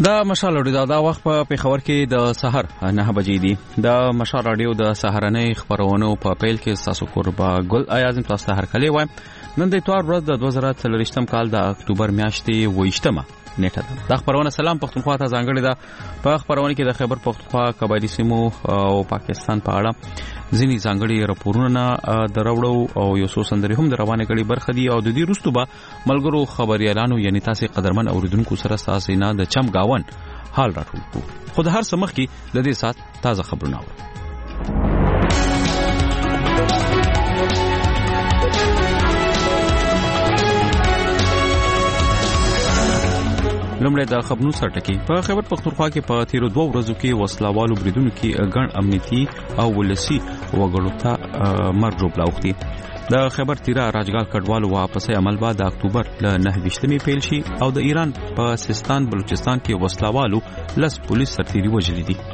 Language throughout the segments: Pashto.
دا مشال رادیو دا وخت په پیښور کې د سحر 9 بجې دي. د مشال رادیو د سحرنې خبرونو په پیل کې تاسو قربا ګل ایازم تاسو هر کله وایم. نن د اتوار ورځ د 2023 کال د اکتوبر میاشتې 28مه نیټه ده. د خبرونه سلام پښتونخوا ته ځانګړي ده. په خبرونه کې د خیبر پښتونخوا قبایلی سیمو او پاکستان په اړه ځینی ځانګړي راپورونه دراوړو او یو څو سندري هم د روانه کړي برخه دي او د دې وروسته به ملګرو خبريالانو یعنی تاسو قدرمن اوریدونکو سره تاسو نه د چم گاون حال راټول کو. خو د هر څه مخکې د دې سات تازه خبرونه اورو. لومړی د خبرونو سرټکی. په خیبر پښتونخوا کې په تیرو 2 ورځو کې وسلوالو بریدونو کې ګڼ امنیتي او ولسی وګړو ته مرجوب لاوختي. د خیبر تیرا راجګال کډوالو واپسې عمل بعد د اکتوبر ل 9 پیل شي او د ایران په سیستان بلوچستان کې وسلوالو لس پولیس سرتیري وژلي دي.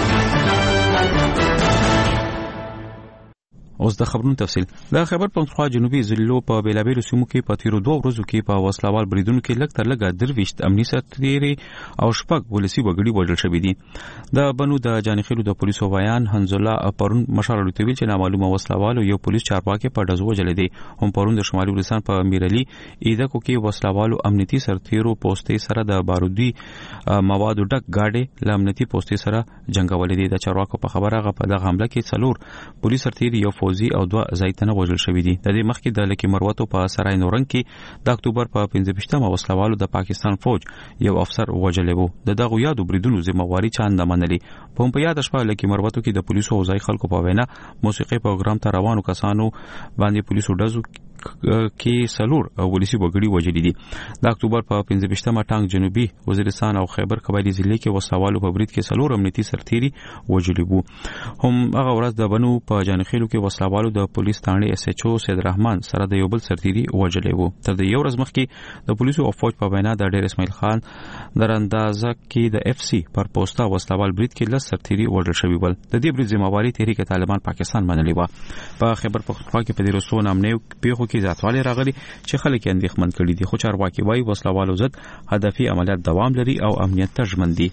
اوس د خبرونو تفصیل. د خیبر پښتونخوا جنوبي ضلعو په بیلابیلو سیمو کې په تیرو 2 ورځو کې په وسلوال بریدونو کې لږ تر لږه 23 امنیتي سرتیري او شپږ ولسی وګړي وژل شوي دي. د بنو د جانخیلو د پولیسو بیان حنزله پرون مشال لوتویل چې نامعلومه وسلوال یو پولیس چارواکي په دزو وژل دي. هم پرون د شمالي ولسان په میرعلی ایدکو کې وسلوالو امنیتي سرتیرو پوسټي سره د بارودي موادو ډک گاډي لامنیتي پوسټي سره جنگولې دي. د چارواکو په خبره غو په دغه حمله کې څلور پولیس سرتیري یو فوزي او 2 زیتونه وژل شوی دي. د دې مخکې د لکی مروتو په سرای نورنګ کې د اکتوبر په 15مه وسلوالو د پاکستان فوج یو افسر وژل وو. د دغه یادو بریدونو ذمہواری چاند منلي. په یاد شپه لکی مروتو کې د پولیسو او ځای خلکو په وینا موسیقي پروګرام ته روانو کسانو باندې پولیسو دزو کې سلور ولسی وګړي وژل دي. د اکتوبر په 15مه ټانګ جنوبي وزیرستان او خیبر قبایلی ضلع کې وسلوالو په برید کې سلور امنیتي سرتیري وژل وو. هم هغه ورځ د بنو په جانخیلو کې وسلوالو د پولیس ثاني اس ایچ او سید رحمان سره د یو بل سرتیري وژل وو. تر د یو ورځ مخکې د پولیسو او فوج په وینا د ډیر اسماعیل خان دراندازه کې د اف سی پر پوسټا وسلوال برید کې لس سرتیري وژل شوی ول. د دې برید ذمہواری تحریک طالبان پاکستان منلې و. په خیبر پښتونخوا کې په ډیرو سو نامنې پیښو کې ذاتواله راغلي چې خلک یې اندېښمن کړي دي. خو چارواکي وايي وسلوالو ضد هدفي عملیات دوام لري او امنیت ته ژمن دي.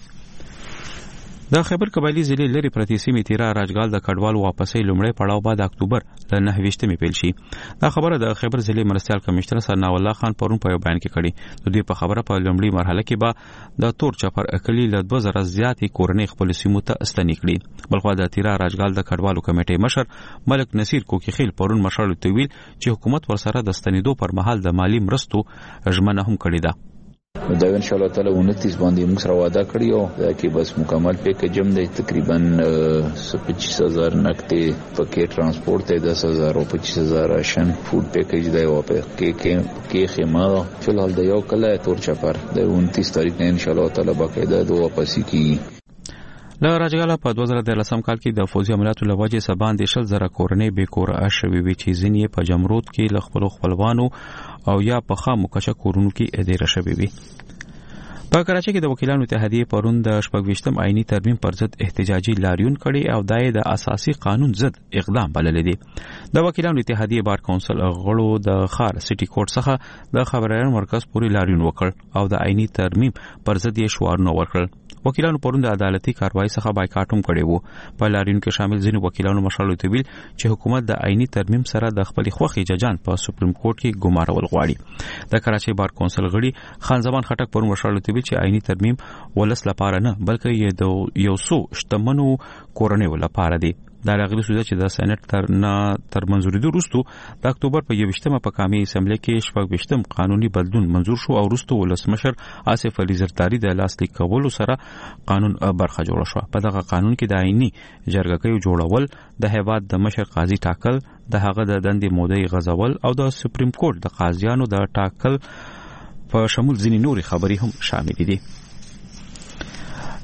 د خیبر قبایلی ضلع لري پرتی سیمې تیرا راجګال د کډوال واپسې لومړی پړاو بعد اکتوبر د 9 پیل شي. دا خبره د خیبر ضلع مرستيال کمشنر ثنا الله خان پرون په بیان کې کړي. د دې په خبره په لومړی مرحله کې به د تور چپر اکلی ل 2000 زیاتې کورنۍ خپل سیمو ته استنې کړي. بلخو د تیرا راجګال د کډوالو کمیټې مشر ملک نصیر کوکیخیل پرون مشال تویل چې حکومت ورسره د استنېدو پر مهال د مالی مرستو ژمنه هم کړې ده. دا ان شاء الله تعالی 29 باندې موږ سره وعده کړی او دا کې بس مکمل پیکیج هم دی. تقریبا 25000 نقدې پکې ترانسپورت دی, 10000 او 25000 راشن فود پیکیج دی او کې خیمه فلحال د یو کله تور چپر د 29 تاریخ نه ان شاء الله تعالی باقاعده دوه واپسی کی. له راجګاله په 2013 کال کې د فوزي عملیاتو لوجه سبان د 10000 کورنۍ به کور اشوي وی چې ځینې په جمرود کې ل خپلوانو او یا په خامو کچا کورونو کې اداره شوی وي. په کراچۍ کې د وکیلانو اتحادیه پرون د 28م آئینی ترمیم پر ضد احتجاجي لاریون کړي او دای د اساسي قانون ضد اقدام بلل دي. د وکیلانو اتحادیه بار کونسل غړو د خار سټي کورټ څخه د خبريال مرکز پورې لاریون وکړ او د آئینی ترمیم پر ضد یې شعارونه ورکړل. وکیلانو پرون د عدالتي کاروایی څخه بایکاټ هم کړی وو. په لاریون کې شامل ځینو وکیلانو مشال تویل چې حکومت د آئینی ترمیم سره د خپل خوخي ججان په سپریم کورټ کې ګمارول غواړي. د کراچۍ بار کونسل غړي خان زمان خټک پرون مشال تویل چې آئینی ترمیم ولس لپاره نه بلکې یو څو شتمنو کورنۍ لپاره دی. دا راغلی سوده چې د سېنات تر منځوري وروسته د اکتوبر په 21مه په قومي اسمبلی کې 28م قانوني بدلون منزور شو او وروسته ولسمشر آصف علي زرداری د لاسلیک کولو سره قانون برخه جوړ شو. په دغه قانون کې د آئینی جرګې جوړول, د هیواد د مشر قاضي ټاکل, د هغه د دندې مودې غځول او د سپریم کورټ د قاضیانو د ټاکل په شمول ځینې نوري خبري هم شامل دي.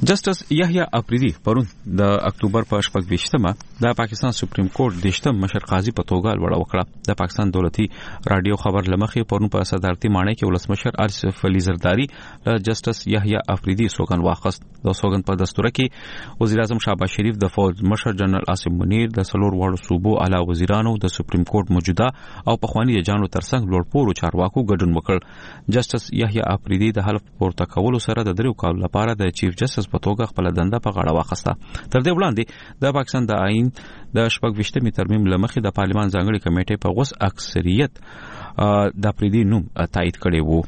جسټس یحیی افریدی پرون د اکتوبر په 28مه د پاکستان سپریم کورټ د مشر قاضي په توګه لوړه وکړه. د پاکستان دولتي رادیو خبر لمخې پرون په صدارتي ماڼۍ کې ولسمشر آصف علي زرداری له جسټس یحیی افریدی سوګند واخیست. د سوګند په دستور کې وزیر اعظم شهباز شریف د فوج مشر جنرال عاصم منیر د څلور واړو صوبو اعلی وزیرانو د سپریم کورټ موجوده او پخوانی ججانو ترڅنګ لوړپوړو چارواکو ګډون وکړ. جسټس یحیی افریدی د حلف پورته کولو سره د 3 کال لپاره د چیف جسټس په توګه خپل دنده په غاړه واخیسته. تر دې وړاندې د پاکستان د آئین د 28مې ترمیم لمخې د پارلمان ځانګړي کمیټې په غوس اکثریت د افریدی نوم تایید کړی وو.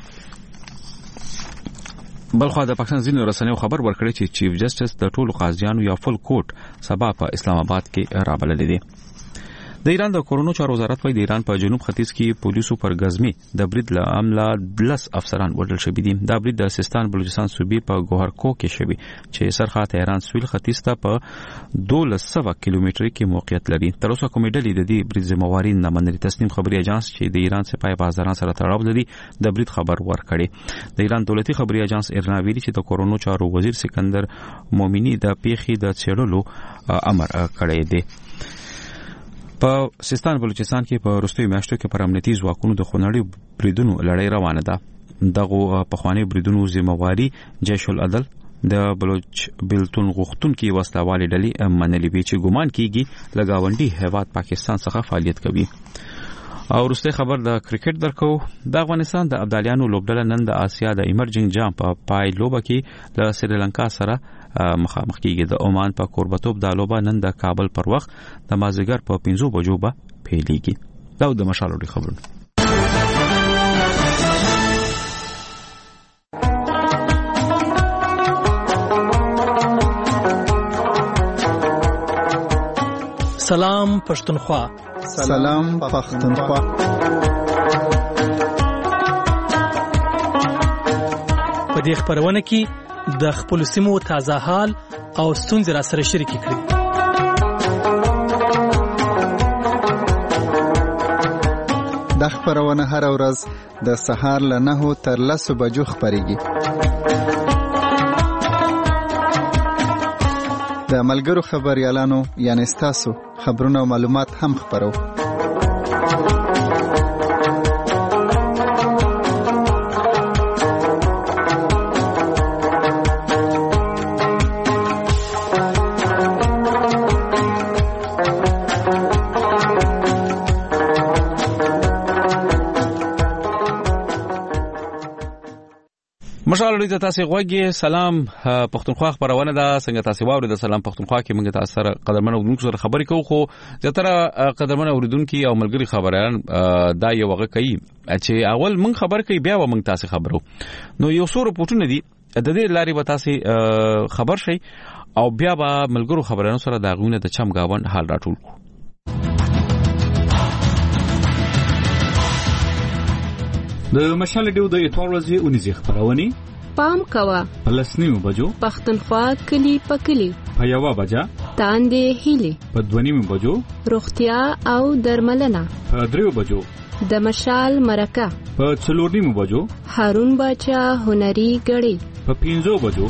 بلخو د پاکستان ځینو رسنیو خبر ورکړی چې چیف جسټس د ټولو قاضیانو یا فل کوټ سبا په اسلام آباد کې رابلل دي. د ایران د کورونو چارو وزارت وايي د ایران په جنوب ختیځ کې پولیسو پر غزمي د برید له امله 10 افسران وژل شوي دي. دا برید د سیستان بلوچستان صوبې په ګوهرکو کې شوی چې سرخه تهران سویل ختیځ ته په 1200 کیلومتر کې موقعیت لري. تر اوسه کومې ډلې د دې برید ذمہواری نه منلي. تسنیم خبري اژانس چې د ایران سپاه بازاران سره تړاو لري د برید خبر ورکړي. د ایران دولتي خبري اژانس ایرنا ویلي چې د کورونو چارو وزیر سکندر مومنی د پیښې د څېړلو امر کړی دی. په سیستان بلوچستان کې په وروستیو میاشتو کې پر امنیتي ځواکونو د خونړیو بریدونو لړۍ روانه ده. دغه پخوانی بریدونو ذمہواری جیش العدل د بلوچ بلتون غوښتونکو وسلوالې ډلې منلې وی چې ګومان کیږي لګاونډي هیواد پاکستان څخه فعالیت کوي. او وروسته خبر د کرکټ درکو. د افغانستان د ابدالیانو لوبډله نن د آسیا د ایمرجنګ جام په پای لوبه کې له سریلانکا سره مخامخ کیږي. د عمان په کوربتوب د لوبه نن د کابل پر وخت د مازیګر په 5 بجو به پیلېږي. دا د مشالو خبرونه. سلام پښتونخوا. سلام پښتونخوا. په دې خبرونه کې د خپل سیمو تازه حال او ستونزې را سره شریکې کړئ. د خبرونه هر ورځ د سهار له 9 تر 10 بجو خبريږي. د ملګرو خبريالانو یعنی تاسو خبرونه او معلومات هم خبرو. مشال لري تاسو غوږی. سلام پښتونخوا خبرونه ده. څنګه تاسو واوري د سلام پښتونخوا کې موږ تاسو سره قدرمنو اوریدونکو سره خبرې کوو. خو زیاتره قدرمنو اوریدونکو او ملګری خبريان دا یو وغه کوي چې اول موږ خبر کوي بیا و موږ تاسو خبرو. نو یو څو رپورټونه دي د دې لاري به تاسو خبر شي او بیا به ملګرو خبرانو سره دا غوونه د چمګاون حال راټول کو. د مشال ډیو د اتوار ورځې اونیزه خبرونه پام کوا پلسنیو بجو پښتونخوا کلی پکلی په یو بجا تاندې هیلي په 2 بجو روغتیا او درملنه په 3 بجو د مشال مرکه په 4 بجو هارون باچا هنري غړي په 5 بجو.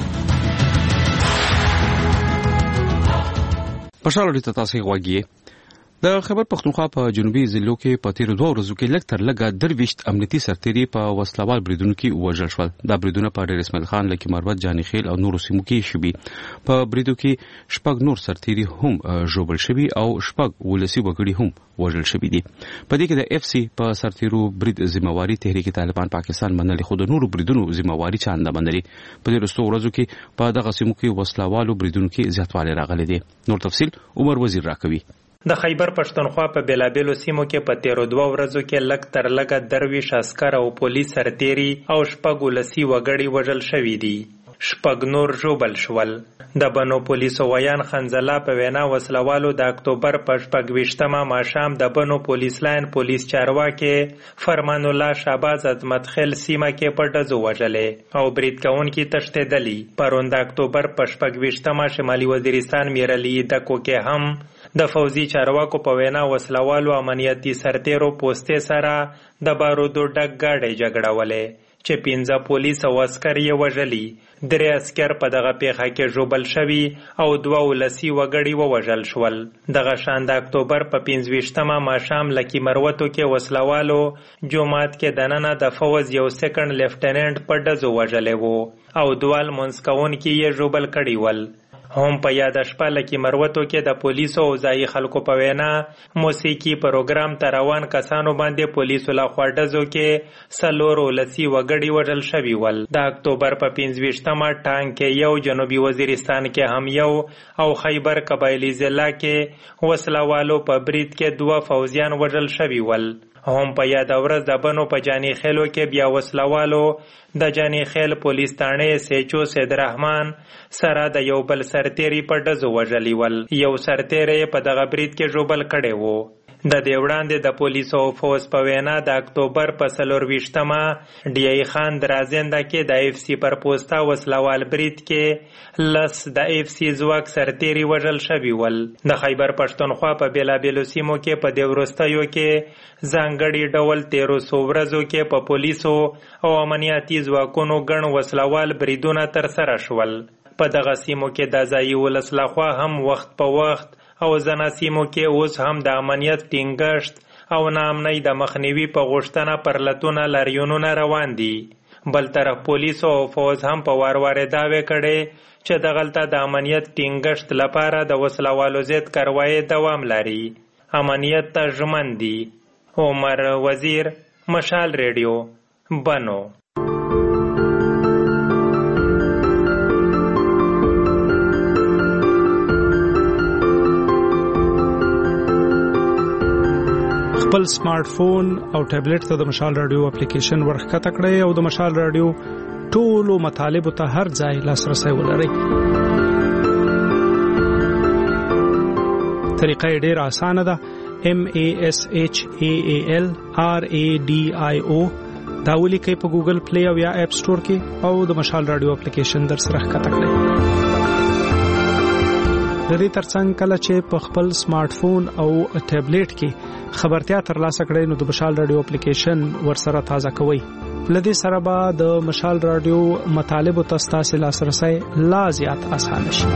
پښالو د تاسو غوږی. د خبر پښتونخوا په جنوبي ضلعو کې په تیر 2 ورځو کې لږ تر لږه 23 امنیتي سرتیري په وسلوال بریدونو کې وژل شول. دا بریدونه په ډیر اسماعیل خان لکه مروت جاني خیل او نورو سیمو کې شوي. په بریدو کې شپږ نور سرتیري هم ژوبل شوي او شپږ ولسی وګړي هم وژل شوي دي. په دې کې د اف سي په سرتیرو برید ذمہواری تحریک طالبان پاکستان منلي. خو د نورو بریدونو ذمہواری چانه منلي. په دې وروستو ورځو کې په دغه سیمو کې وسلوالو بریدونو کې زیاتوالی راغلی دی. نور تفصیل عمر وزیر راکوي. د خیبر پښتونخوا په بیلابیلو سیمو کې په 13 ورځو کې لږ تر لږه 23 عسكر او پولیس سرتیري او شپږ ولسی وګړي وژل شوي دي. شپږ نور ژوبل شول. د بنو پولیسو ویان خنزله په وینا وسلوالو د اکتوبر په 28مه ماښام د بنو پولیس لاین پولیس چارواکي فرمان الله شهباز عظمت خیل سیمه کې په ډزو وژلې او برید کوونکي تښتېدلي. پرون د اکتوبر په 28مه شمالي وزیرستان میرعلی دکو کې هم د فوزي چارواکو په وینا وسلوالو امنیتي سرتیرو پوستې سره د بارودو ډک ګاډۍ جګړولې چې 15 پولیس او عسکر یې وژلي. 3 عسکر په دغه پیښه کې ژوبل شوي او 2 ولسي وګړي ووژل شول. دغه شان د اکتوبر په 25مه ماښام لکي مروتو کې وسلوالو جومات کې دننه د فوز یو سیکنډ لیفټیننټ په ډزو وژلی وو او 2 لمونځ کوونکي یې ژوبل کړي ول. هم په یاد شپه لکي مروتو کې د پولیسو او ځایي خلکو په وینا موسیقي پروګرام ته روان کسانو باندې پولیسو لخوا ډزو کې 4 ولسي وګړي وژل شوي ول. د اکتوبر په 25مه ټانګ کې یو، جنوبي وزیرستان کې هم یو او خیبر قبایلی ضلع کې وسلوالو په برید کې 2 فوزیان وژل شوي ول. هم په یاد ورځ د بنو په جانی خیلو کې بیا وسلوالو د جانی خیل پولیس تانه سیچو سیدرحمان سره د یو بل سرتیری په ډزو وژلی ول. یو سرتیری په دغه برید کې ژوبل کړی وو. د دې وړاندې د پولیسو او فوز په وینا د اکتوبر په 24مه ډی ای خان درازنده کې د اف سی پر پوسټا وسلوال برید کې لس د اف سی ځواک سرتیری وژل شوي ول. د خیبر پښتونخوا په بیلابیلو سیمو کې په دې وروستیو کې ځانګړي ډول 1300 ورځو کې په پولیسو او امنیتي ځواکونو ګڼ وسلوال بریدونه ترسره شول. په دغه سیمو کې د ځایي ولس لخوا هم وخت په وخت او ځینو سیمو کې اوس هم د امنیت ټینګښت او ناامنۍ د مخنیوي په غوښتنه پرلتونه لاریونونه روان دي. بل طرف پولیسو او فوز هم په وار وار دعوې کړي چې دغلته د امنیت ټینګښت لپاره د وسلوالو ضد کاروایی دوام لري. امنیت ته ژمن دي. عمر وزیر، مشال ریډیو، بنو. خپل سمارټ فون او ټابلیټ ته د مشال رادیو اپلیکیشن ورښکته کړئ او د مشال رادیو ټولو مطالبو ته هر ځای لاسرسی ولرئ. طریقه یې ډېره اسانه ده. MASHAAL RADIO دا ولیکئ په ګوګل پلی او یا اپ سټور کې او د مشال رادیو اپلیکیشن در سره ښکته کړئ. د دې ترڅنګ کله چې په خپل سمارټ فون او ټابلیټ کې خبرتیا ترلاسه کړئ نو د مشال رادیو اپلیکیشن ورسره تازه کوئ. لدې سره به د مشال رادیو مطالبو ته ستاسو لاسرسی لا زیات اسانه شي.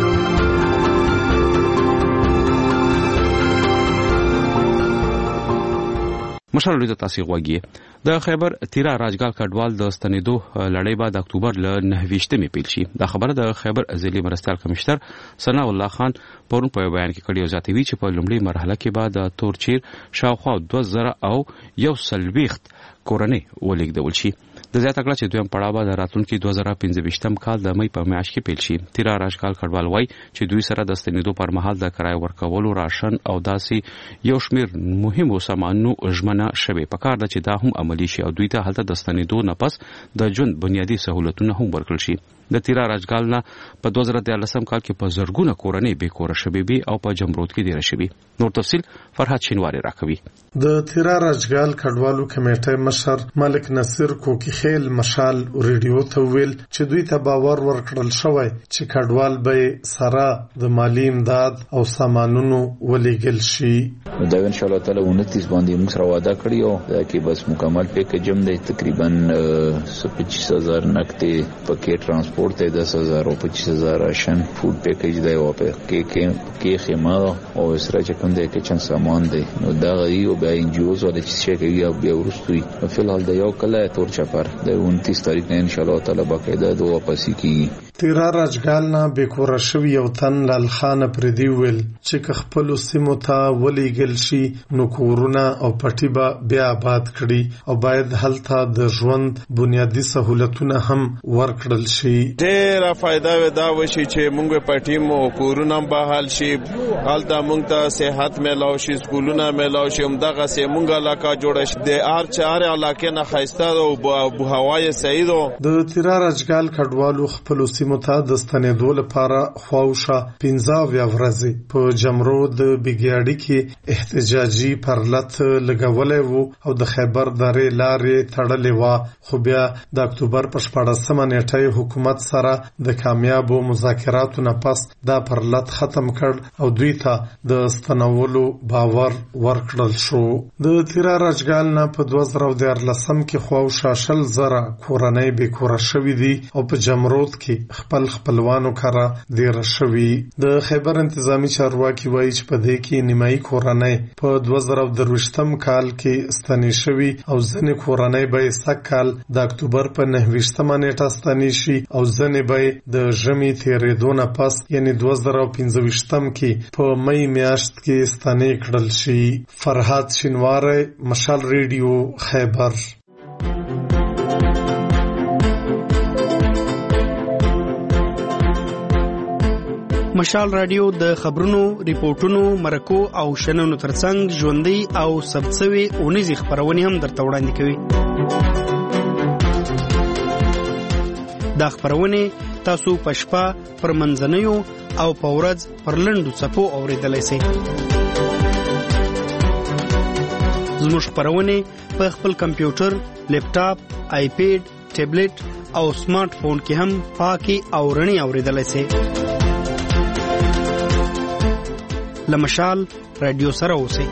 مشال رادیو تاسو غوږی د خیبر تیرا راجګال کډوال د ستنېدو لړۍ بعد اکتوبر ل 29مې پیل شي. دا خبره د خیبر ضلعي مرستیال کمشنر ثنا الله خان پرون په بیان کې کړي او ذاتوي چې په لومړي مرحله کې بعد تورچیر شاوخوا 2000 او 140 کورنۍ ولیږدول شي. د زیاته کړه چې دویم پړاو به د راتلونکي 2025م کال د مې په میاشت کې پیل شي. تیرا راجګال کډوال وایي چې دوی سره د ستنېدو پر مهال د کرای ورکولو، راشن او داسې یو شمیر مهمو سامانونو ژمنه شوی. پکار ده چې دا هم عملي شي او دوی ته هلته د ستنېدو نه پس د ژوند بنیادی سہولتونه هم ورکړل شي. د تیرا راجګال نه په 2013 کال کې په زرګونه کورنۍ بې کوره شوي بي او په جمرود کې ډېر شوي. نور تفصیل فرحات شینواری راکوي. د تیرا راجګال کډوالو کمیټې مشر ملک نصیر کوکی خیل مشال ریډیو ته ویل چې دوی ته باور ورکړل شوی چې کډوال به سره د مالی امداد او سامانونو ولېږل شي. دا ان شاء الله تعالی 29 باندې موږ سره وعده کړی او کې بس مکمل پیکیج هم دی. تقریبا 25000 نقدې پکې ترانسپورت دی، 10000 او 25000 راشن فود پیکیج دی او کې خیمه او سره چې کوم دی کچن سامان دی. نو دا غي او بیا انجیوز ولې چې کوي او بیا ورستوي. فلحال د یو کله تور چپر د 29 تاریخ نه ان شاء الله تعالی باقاعده دوه پسې کیږي. تیرا راجګال نه بیکوره شوی یو تن لال خان پردی ویل چې خپل سیمو ته ولېږل شي نو کورونه او پټي به بیا آباد کړي او باید هلته د ژوند بنیادی سہولتونه هم ورکړل شي. ډېره فائدہ ودا وشي چې موږ پټي مو کورونه بحال شي، هلته موږ ته صحت ملاو شي، سکولونه ملاو شي، همدغه سه موږ علاقه جوړ شي. د هر علاقې نه خاسته او هوای سعید. د تیرا راجګال کډوالو خپل متا د ستنېدو لپاره خواوشه 15 ورځې په جمرود بګیاړي کې احتجاجي پرلت لګولې وو او د خیبر درې لارې تړلې و. خو بیا د اکتوبر په 14مه نیټه حکومت حکومت سره د کامیابو مذاکراتو نه پس دا پرلط ختم کړ او دوی ته د ستنولو باور ورکړل شو. د تیرا راجګال نه په 2014 کې خواوشا 100,000 کورنۍ بې کوره شوي دي او په جمرود کې خپلوانو کره دېره شوي. د خیبر انتظامی چارواکي وایي چې په دې کې نیمایي کورنۍ په 2023 کال کې ستنې شوي او ځینې کورنۍ به سږ کال د اکتوبر په 29 نیټه ستنې شي او ځینې به د ژمي تېرېدو نه پس یعنی 2025 کې په مئی میاشت کې ستنې کړل شي. فرهاد شینواری، مشال ریډیو، خیبر. مشال رادیو د خبرونو، ریپورتونو، مرکو او شننو ترڅنګ ژوندۍ او ثبتسوي اونیزي خبرونه هم درته وړاندې کوي. دا خبرونه تاسو په شپه، پر منځنیو او په ورځ پر لنډو څپو اوریدلای شئ. زموږ خبرونه په خپل کمپیوټر، لیپټاپ، آیپیډ، ټابلیټ او سمارټ فون کې هم پاکي او رڼي اوریدلای شئ. لمشال رادیو سره اوسئ.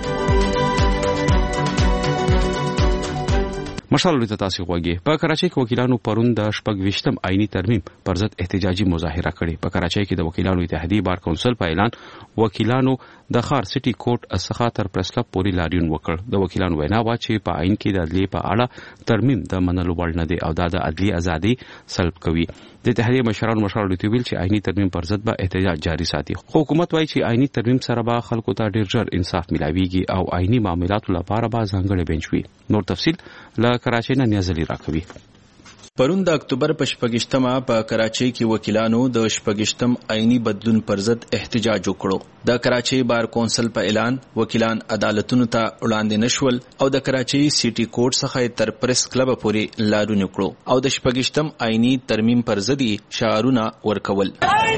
مشال ورته تاسو غوږی. په کراچۍ کې وکیلانو پرون د 28م آئینی ترمیم پر ضد احتجاجي مظاهره کړې. په کراچۍ کې د وکیلانو اتحادیې بار کونسل په اعلان وکیلانو د ښار سټي کوټ څخه تر پریس کلب پورې لاریون وکړ. د وکیلانو وینا وا چې په آئین کې د عدلیې په اړه ترمیم د منلو وړ نه دی او دا د عدلیې ازادي سلب کوي. د اتحادیې مشرانو ورته ویل چې آئینی ترمیم پر ضد به احتجاج جاري ساتي. خو حکومت وایي چې آئینی ترمیم سره به خلکو ته ډیر ژر انصاف ملاويږي او آئینی معاملاتو لپاره به ځانګړی بنچ وي. نور تفصيل له کراچۍ نه نیازلی راکوي. پرون د اکتوبر په 28مه په کراچۍ کې وکیلانو د 28م آئینی بدلون پر ضد احتجاج وکړو. د کراچۍ بار کونسل په اعلان وکیلان عدالتونو ته وړاندې نشول او د کراچۍ سټي کوټ څخه تر پریس کلب پورې لاریون وکړو او د 28م آئینی ترمیم پر ضد شعارونه ورکول.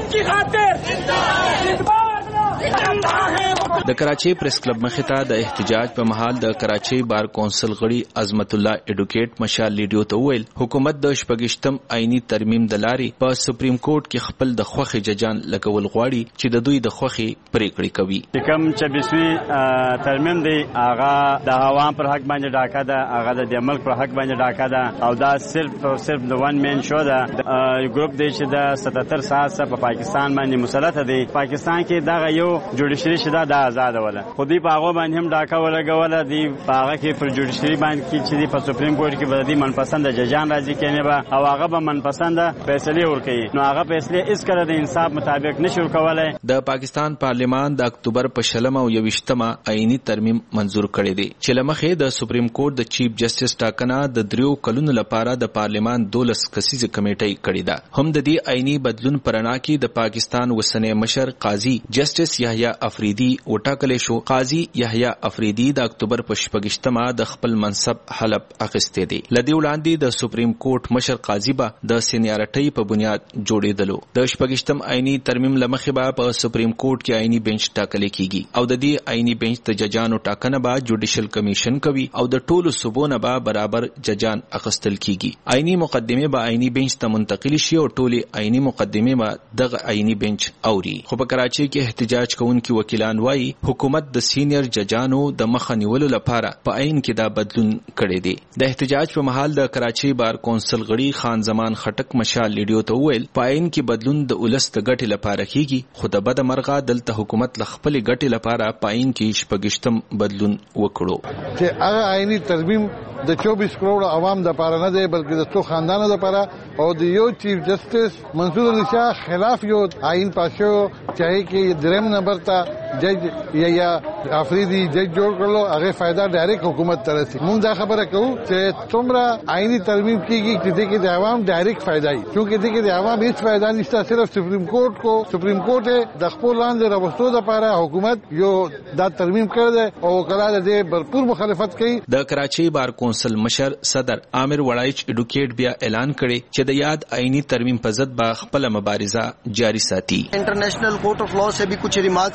د کراچۍ پریس کلب مخې ته د احتجاج په مهال د کراچۍ بار کونسل غړي عظمت الله اډوکیټ مشال ریډیو ته وویل حکومت د 28م آئینی ترمیم د لارې په سپریم کورټ کې خپل د خوخي ججان لګول غواړي چې د دوی د خوخي پریکړې کوي. کوم چې بسوي ترمیم دی هغه د عوام پر حق باندې ډاکا ده، هغه د ملک پر حق باندې ډاکا ده او دا صرف د ون مین شو ده. ګروپ دی چې د 77 ساعت په پاکستان باندې مسلط دی. پاکستان کې دا یو جوډیشري شدا د آزاد ولا خو دی په هغه باندې هم ډاکا ولګول دی. په هغه کې پر جوډیشري باندې کې چې په سپریم کورټ کې ودی منپسند ججان راځي کنه به او هغه به منپسند فیصله ورکړي. نو هغه فیصله اس کړه د انصاف مطابق نشو کولای. د پاکستان پارلیمان د اکتوبر په 26 او 28مه آئینی ترمیم منزور کړی دی چې لمخې د سپریم کورټ د چیف جسټس ټاکنه د 3 کلونو لپاره د پارلیمان 12 کسیزه کمیټه کړی ده. هم د دې آئینی بدلون پرانا کې د پاکستان وسنه مشر قاضي جسټس یحیی افریدی وټاکل شو. قاضي یحیی افریدی د اکتوبر په 28مه د خپل منصب حلف اخیسته دی. لدی وړاندې د سپریم کورټ مشر قاضي به د سینیارټۍ په بنیاد جوړېدلو. د 28م آئینی ترمیم لمخې به په سپریم کورټ کې آئینی بنچ ټاکل کیږي او د دې آئینی بنچ د ججانو ټاکنه به جوډیشل کمیشن کوي او د ټولو صوبونو به برابر ججان اخیستل کیږي. آئینی مقدمه به آئینی بنچ ته منتقل شي او ټولې آئینی مقدمه به دغه آئینی بنچ اوري. خو په کراچۍ کې احتجاج کوونکي وکیلان وایي حکومت د سینیئر ججانو د مخه نیولو لپاره په آئین کې دا بدلون کړی دی. د احتجاج په مهال د کراچۍ بار کونسل غړي خان زمان خټک مشال لیډیو ته وویل په آئین کې بدلون د ولس د ګټې لپاره کیږي خو د بد مرغه دلته حکومت ل خپل ګټې لپاره په آئین کې 28م بدلون وکړو چې هغه آئینی ترمیم د 24 کروڑ عوام د پاره نه دی بلکې د څو خاندانو د پاره او د یو چیف جسټس منصور علی شاه خلاف یو آئین پاسو چاہے کې دریم نمبر ته جج یا افریدی جج جوړ کړلو هغه فائدہ ډایرکټ حکومت ته رسي. موږ دا خبره کوو چې څومره آئینی ترمیم کیږي چې د عوام ډایرکټ فائدہ وي چونکه د عوام هیڅ فائدہ نشته. صرف سپریم کورټ د خپل لاندې راوستو لپاره حکومت یو دا ترمیم کړی دی او کله د بھرپور مخالفت کوي. د کراچۍ بار کونسل مشر صدر عامر وړایچ اډوکیټ بیا اعلان کړي چې د یاد آئینی ترمیم پر ضد به خپل مبارزه جاری ساتي. International court of law से भी कुछ रिमार्क्स आए हैं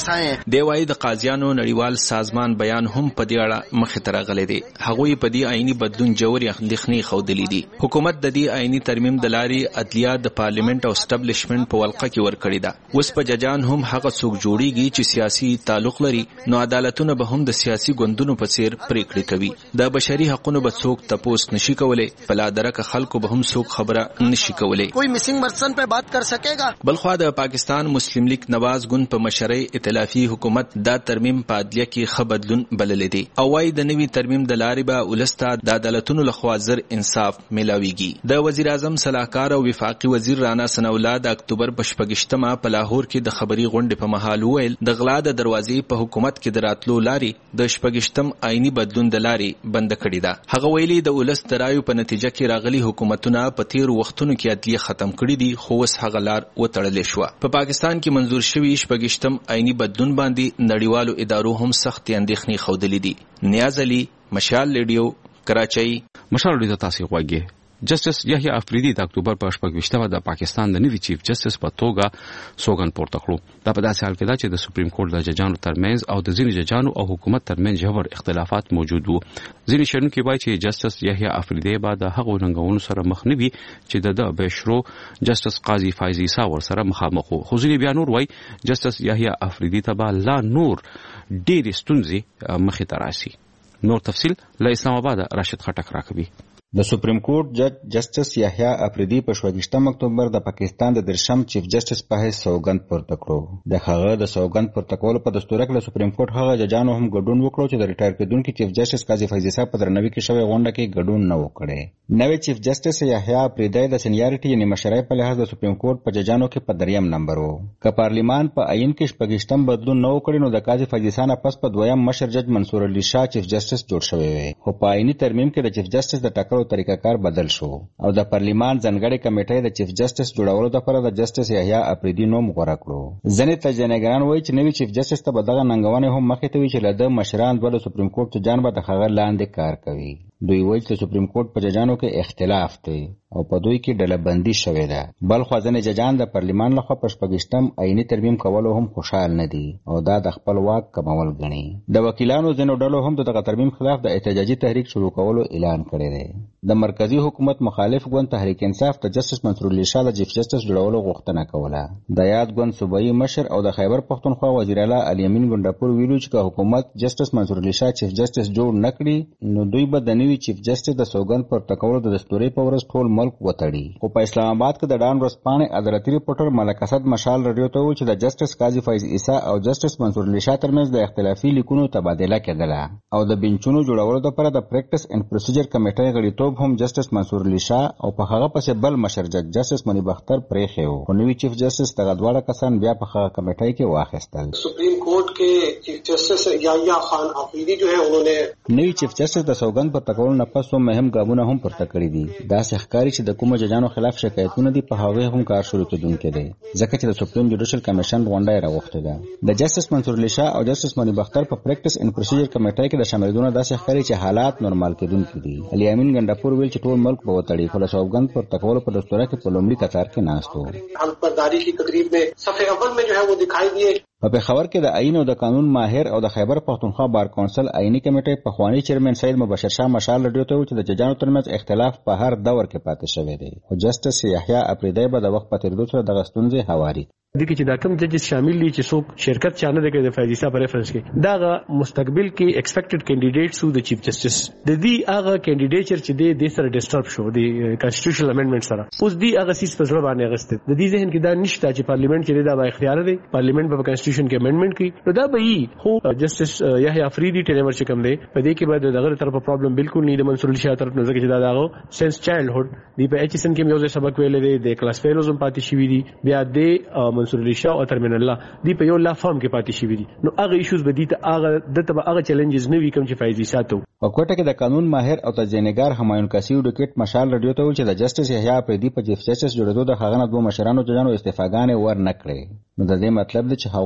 دی وايي د قاضیانو نړیوال سازمان بیان هم په دې اړه مخې ته راغلی دی. هغوی په دې آئینی بدلون جوړې اندېښنې ښودلې دي. حکومت د دې آئینی ترمیم د لارې عدلیه د پارلیمنت او اسټابلیشمنت په ولقه کې ورکړې ده. اوس په ججان هم هغه څوک جوړیږي چې سیاسي تعلق لري، نو عدالتونه به هم د سیاسي ګوندونو په څیر پریکړې کوي. د بشري حقوقو به څوک تپوس نشي کولای، بلا درک خلکو به هم څوک خبره نشي کولای. کوئی مسنگ پرسن په بات کر سکےگا. بلخوا د پاکستان مسلم لیگ نواز ګوند په مشرۍ ائتلافي حکومت دا ترمیم په عدلیه کې ښه بدلون بللی دی او وايي د نوي ترمیم د لارې به ولسته د عدالتونو لخوا زر انصاف میلاویږي. د وزیر اعظم صلاحکار او وفاقي وزیر رانا ثناءالله د اکتوبر په 28 په لاهور کې د خبري غونډې په مهال وویل د غلا د دروازې په حکومت کې د راتلو لارې د 28 آئینی بدلون د لارې بند کړې ده. هغه ویلي د ولس د رایو په نتیجه کې راغلي حکومتونه په تیرو وختونو کې عدلیه ختم کړې دي، خو اوس هغه لار وتړلې شوه. په پاکستان کې منظور شوی 28 آئینی بدلون باندې نړیوالو ادارو هم سخت اندېښنې ښودلې دي. نیاز علي، مشال ریډیو، کراچۍ. مشال ریډیو تاسو غواګي. جسټس یحیی افریدی د اکتوبر په 28 د پاکستان د نوي چیف جسټس په توګه سوګند پورته کړو. دا په داسې حال کې ده چې د سپریم کورټ د ججانو ترمنځ او د ځینې ججانو او حکومت ترمنځ ژور اختلافات موجود وو. ځینې شنونکي وایي چې جسټس یحیی افریدی به د هغو ننګونو سره مخ نه وي چې د بشرو جسټس قاضي فایز عیسی ورسره مخامخ وو. خو ځینې بیا نور وایي جسټس یحیی افریدی ته به لا نور ډېرې ستونزې مخې ته راسي. نور تفصیل له اسلام آباد راشد خټک راکوي. د سپریم کورټ جج جسټس یحیی افریدی په 28 اکتوبر د پاکستان د درشم چیف جسټس په حیث سوګند پورته کړو. د هغه د سوګند پورته کولو په دستور کې سپریم کورټ هغه ججانو هم ګډون وکړو چې د ریټایر کېدونکي چیف جسټس قاضي فیض عیسی په درناوي کې شوی غونډه کې ګډون نه وکړي. نوی چیف جسټس یحیی افریدی د سینیارټي یعنی مشرۍ په لحاظ د سپریم کورټ په ججانو کې په 3م نمبر وو. که پارلیمان په آئین کې 28 بدلون نه وکړي نو د قاضي فیض عیسی نه پس په 2م مشر جج منصور علي شاه چیف جسټس جوړ شوی وي. خو په آئینی ترمیم کې د چیف جسټس د ټاکلو طریقه کار بدل شو او د پارلیمان ځانګړې کمیټې د چیف جسټس جوړولو لپاره د جسټس یحیی افریدی نوم غوړه کړو. ځینې تجزیه‌نګاران وایي چې نوی چیف جسټس ته به دغه ننګونې هم مخې ته وي چې له د مشران دوه سپریم کورټ ججان به د هغه لاندې کار کوي. دوی وایي چې سپریم کورټ په ججانو کې اختلاف دی او په دوی کې ډله‌بندي شوې ده. بلخو ځینې ججان د پارلیمان لخوا په 28 آئینی ترمیم کولو هم خوشحال نه دي او دا د خپل واک کمول ګڼي. د وکیلانو ځینو ډلو هم دغه ترمیم خلاف د احتجاجي تحریک شروع کولو اعلان کړی دی. د مرکزی حکومت مخالف ګوند تحریک انصاف د جسټس منصور علي شاه د چیف جسټس جوړولو غوښتنه کوله. د یاد ګوند صوبایي مشر او د خیبر پښتونخوا وزیر اعلی علي امین ګنډاپور ویلو چې حکومت جسټس منصور علي شاه چیف جسټس جوړ نکړي نو دوی به د نوي چیف جسټس د سوګند پر ټکولو د دستوري په ورځ ټول ملک وتړي. خو په اسلام آباد کې د ډان ورځپاڼې عدالتي ریپورټر ملک اسد مشال رادیو ته وویل چې د جسټس قاضي فیض عیسی او جسټس منصور علي شاه ترمنځ د اختلافي لیکونو تبادله کېدله او د بنچونو جوړولو لپاره د پریکټس اینډ پروسیجر کمیټې غړیتوب هم جسټس منصور علي شاه او په هغه پسې بل مشر جج جسټس منیب اختر پرېښی و. خو نوي چیف جسټس دغه دواړه کسان بیا په هغه کمیټې کې واخیستل. سپریم کورٹ کے چیف جسٹس یحیی خان افریدی جو ہے انہوں نے نوی چیف جسټس د سوګند پر تکول نه پس مهم ګامونه هم پورته کړی دي. دا ښکاري چې د کومو ججانو خلاف شکایتونه دي په هغه هم کار شروع کېدونکي دي ځکه چې د سپریم جوډیشل کمیشن غونډه راوخته ده. د جسټس منصور علي شاه او جسټس منیب اختر په پریکټس اینډ پروسیجر کمیټې کې د شاملېدونه داسې ښکاري چې حالات نورمال کېدونکي دي. علي امین ګنډاپور ویل چې ټول ملک به وتړي خو د سوګند پر تکول په دستور کې په لومړي قطار کې ناست وو. حلفبرداری کی تقریب میں صفحے اول میں جو ہے وہ دکھائی دیے. په پېښور کې د آئین او د قانون ماهر او د خیبر پښتونخوا بار کونسل آئینی کمیټې پخوانی چیرمن سید مبشر شاه مشال رادیو ته ویل چې د ججانو ترمنځ اختلاف په هر دور کې پاتې شوی دی خو جسټس یحیی افریدی به د وخت په تېرېدو سره دغه ستونزې هواري. دغه چې دا کوم ججز شامل دي چې څوک شرکت چانه د فیض عیسی په ریفرنس کې دا مستقبل کې ایکسپیکټډ کینډیډیټس سو د چیف جسټس د دې هغه کینډیډیټر چې د سره ډیسټرب شو د کانسټیټیوشنل امندمنت سره اوس دی هغه سیس په ځړ باندې غسته د دې ذهن کې دا نشته چې پارلیمنت کې دا با اختیار دی پارلیمنت په کانسټیټیوشن کې امندمنت کوي نو دا به خو جسټس یحیی افریدی ټیلیور چې کوم دی په دې کې به دغه طرفه پرابلم بالکل نه د منصور علي شاه طرف نه ځکه چې دا دغه سنس چایلډهود دی په ایچ اس ان کې یو سبق ویلې دی د کلاس فیلوزم پاتې شوی دی بیا د منصور علي شاه او الله دی په یو لا فارم کې پاتې شوی دي نو هغه ایشوز به دي ته هغه چیلنجز نه وي کوم چې فیض عیسی ته. په کوټه کې د قانون ماهر او تجزیه‌نګار همایون کاسي ډیکټ مشال رادیو ته ویل چې د جسټس یحیی افریدی په چیف جسټس جوړېدو د هغه نه دوه مشرانو ججانو استعفاګانې ور نه کړې نو د دې مطلب دی چې هغوی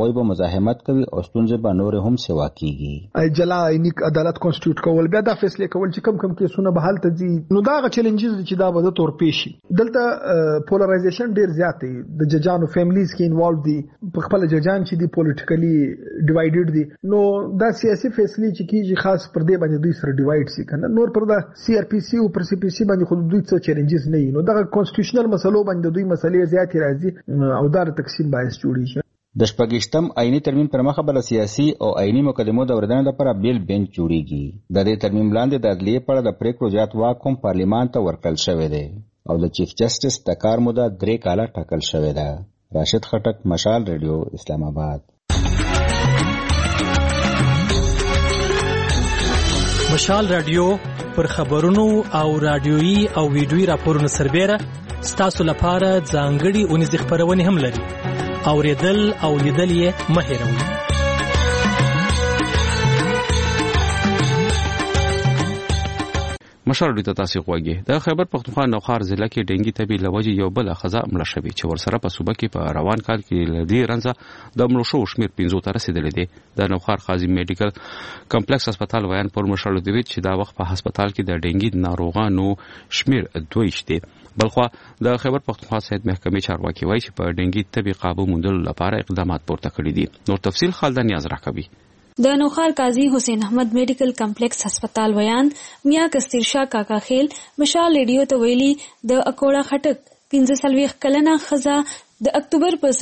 هغوی به مزاحمت کوي او ستونزې به نور هم سوا کیږي. جلا عینیک عدالت کانسټیټیوټ کول بیا دا فیصله کول چې کم کیسونه به حل ته ځي نو دا غ چیلنجز چې دا به د تور پیشي. دلته پولرایزیشن ډیر زیات دی د ججانو فیملیز کې انوالو دي په خپل ججان چې دی پولیټیکلی ډیوایډډ دي نو دا سیاسي فیصله چې کیږي خاص پر دې باندې دوی سره ډیوایډ سي کنه نور پر دا سی آر پی سی او پر سی پی سی باندې خو دوی څه چیلنجز نه وي نو دا کانسټیټیوشنل مسلو باندې دوی مسلې زیات راځي او دا تقسیم باعث جوړیږي. د شپږشتم آئینی ترمیم پر مخه بل سیاسي او آئینی مقدمو د اوریدنې لپاره بیل بنچ جوړیږي. د دې ترمیم لاندې د عدلیې په اړه د پریکړو زیات واک هم پارلیمان ته ورکړل شوی دی او د چیف جسټس د کار موده 3 کاله ټاکل شوې ده. راشد خټک، مشال ریډیو، اسلام آباد. مشال رادیو پر خبرونو او رادیويي او ویډیويي راپورونو سربېره ستاسو لپاره ځانګړي اونیز خبرونه هم لري. اوریدل او لیدل یې مه هېروئ. مشال ته تاسو غوږی د خیبر پختونخوا نوخار ضلع کې ډنګي تبي لوجه یو بل خزا مړه شوی چې ورسره په صوبه کې په روان کال کې لدی رنځه د مړو شو شمیر 15 ته رسیدلې دي. د نوخار قاضي میډیکل کمپلیکس هسپتال ویان پر مشال دی چې دا وخت په هسپتال کې د ډنګي ناروغانو شمیر 22 دي. بلخوا د خیبر پختونخوا صحت محکمې چارواکي وایي چې په ډنګي تبي قابو موندلو لپاره اقدامات پورته کړي دي. نور تفصیل خالد نیاز راکوي. د نوخار قاضي حسین احمد میډیکل کمپلیکس هسپتال ویان میا کستیر شاه کاکا خیل مشال ریډیو ته ویلي د اکوړه خټک 15 کلنه خزا د اکتوبر په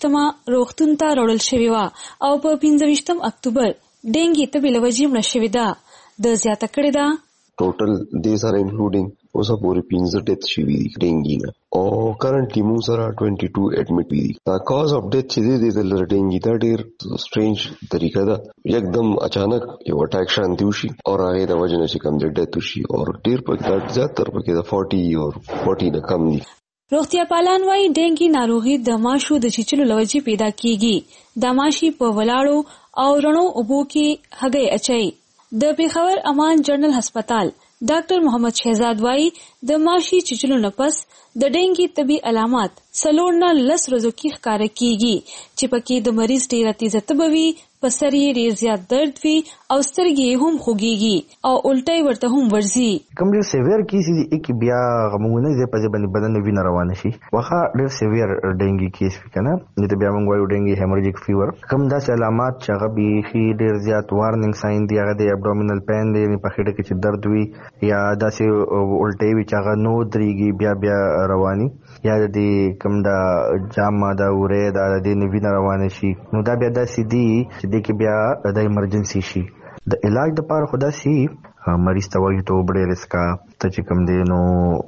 30 روغتون ته راوړل شوې و او په 15 اکتوبر ډینګي تبي لوجي مړه شوې ده. د زیاته کړې ده ټوټل دیز آر انکلودینګ اوسه پوری 15 ډیث شوی دي ډینګي نه او کرنټلی موږ سره 22 اډمټ دي. دا کاز اف ډیث چې دی د ډینګي دا ډیر سټرینج طریقه ده یکدم اچانک یو اٹیک شانتی وشي او هغه د وجه نه چې کم ډیث وشي او ډیر په زیات تر پکې د 40 او 40 نه کم دي. روغتیا پالان وايي ډینګي ناروغي د ماشو د چیچلو لوجي پیدا کیږي. د ماشي په ولاړو او رڼو اوبو کې هګۍ اچي. د پیښور امان جنرال هسپتال ډاکټر محمد شهزاد وايي د ماشي چیچلو نه پس د ډینګي طبي علامات 4 نه 10 ورځې کې ښکار کیږي چې پکې د مریض ډیره تیزه تبوي په سر یې ډیر زیات درد وي او سترګې هم خوږيږي او الټي ورته هم ورزي. کوم ډیر سیویر کیس دي چې بیا غمونه زی په ځبن بدن وینه روانه شي واخا ډیر سیویر ډینګي کیس کنه نو بیا موږ وایو ډینګي هیموریجیک فیور. کوم داسې علامات چې هغه به ډیر زیات وارنینګ ساين دي هغه د ابډومینل پین دی په خېټه کې چې درد وي یا داسې الټي وي چې هغه نو دريږي بیا رواني یا د کوم دا جامه دا وره دا د وینه روانه شي نو دا بیا داسې دي چې د کې بیا د ایمرجنسي شي. د علاج لپاره خدا سي مریض ته وایي ته وبړې رسکا ته چې کوم دی نو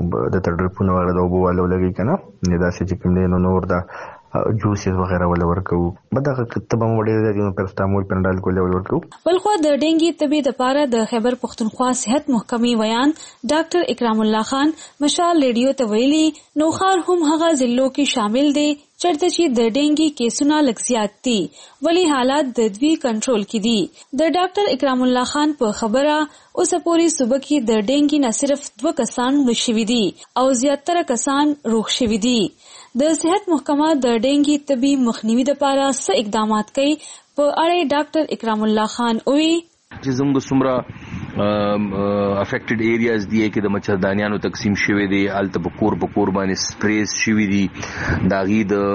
د تډرپونو وغیرہ د وبو والو لګي کنه نه دا چې کوم دی نو نور دا جوسز وغیرہ ول ورکو بدغه کتابه وړي د پرستامول پنډال کول ورکو. بلخو د ډینګي طبي لپاره د خیبر پختونخوا صحت محکمې ویان ډاکټر اکرام الله خان مشال ریډیو ته ویلي نوخار هم هغه ضلعو کې شامل دي چرته چې د ډینګي کیسونه لږ زیات دي ولی حالات د دوی کنټرول کې دي. د ډاکټر اکرام الله خان په خبره اوسه پوری صوبه کې د ډینګي نه صرف 2 کسان مړ شوي دي او زیاتره کسان روغ شوي دي. د صحت محکمه د ډینګي طبي مخنیوي لپاره څه اقدامات کوي په اړه ډاکټر اکرام الله خان وی چې زموږ سمرا افیکټډ ایریاز دی کې د مچردانیانو تقسیم شوی دی الته په کور باندې سپریز شوی دی داغي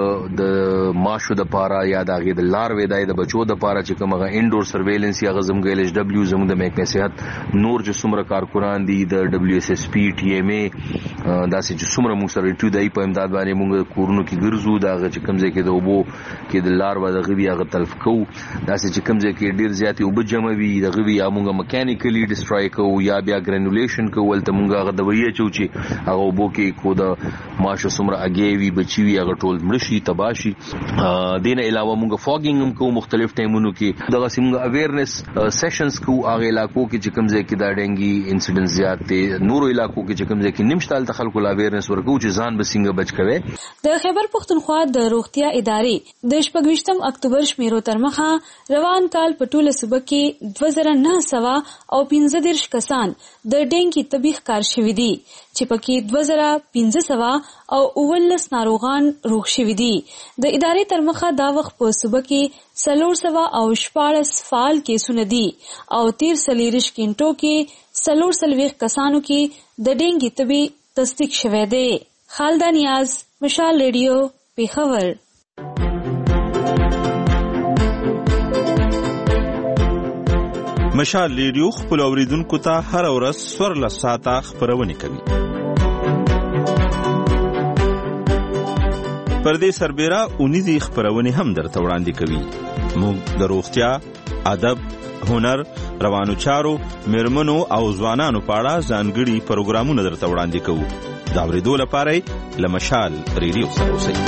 د ماشو د پارا یا داغي د لاروي د بچو د پارا چې کومه انډور سرویلنس یا زموږ ال ایچ دبليو زموږ د محکمه صحت نور چې سمرا کارکونان دي د دبليو اس اس پی ټي ام ای داسې چې سمرا موږ سره ټو دای په امداد باندې موږ کورونو کې ګرځو داغه چې کوم ځای کې د وبو کې د لاروا د غوی هغه تلف کو داسې چې کوم ځای کې ډیر زیاتې وب جمع وي د غوی یا موږ میکانیکلی ډسټرای کو یا بیا ګرینولیشن کو ولته مونږه د ویه چوچی هغه وبو کې کو د ماشه سمره اگېوي بچي وي هغه ټول مړشي تباشي. دینه علاوه مونږه فاګینګ هم کو مختلف ټایمونو کې دغه سیمه اویرنس سیشنز کو هغه علاقو کې چې کوم ځای کې دا ډنګي انسیډنټ زیات دي نورو علاقو کې چې کوم ځای کې نمشتال تخلق لا اویرنس ورکو چې ځان به څنګه بچ کوي. د خیبر پختونخوا د روغتیا ادارې د 28 اکتوبر شمیرو تر مخه روان کال په ټوله صوبه کې 2009 او 15 کسان د ډینګي طبي ښکار شوي دي چې پکې 2500 او 19 ناروغان روغ شوي دي. د ادارې تر مخه دا وخت په صوبه کې 414 فعال کیسونه دي او 43 کینټو کې 440 کسانو کې د ډینګي طبي تصدیق شوی دی. خالده نیاز، مشال ریډیو، پیښور. مشال ریډیو خپل اوریدونکو ته هر ورځ 14 ساعته خبرونه کوي. پر دې سربېره اونیزي خبرونه هم درته وړاندې کوي. موږ د روغتیا، ادب، هنر، روانو چارو، میرمنو او ځوانانو په اړه ځانګړي پروګرامونه درته وړاندې کوو. دا اورېدو لپاره له مشال ریډیو سره اوسئ.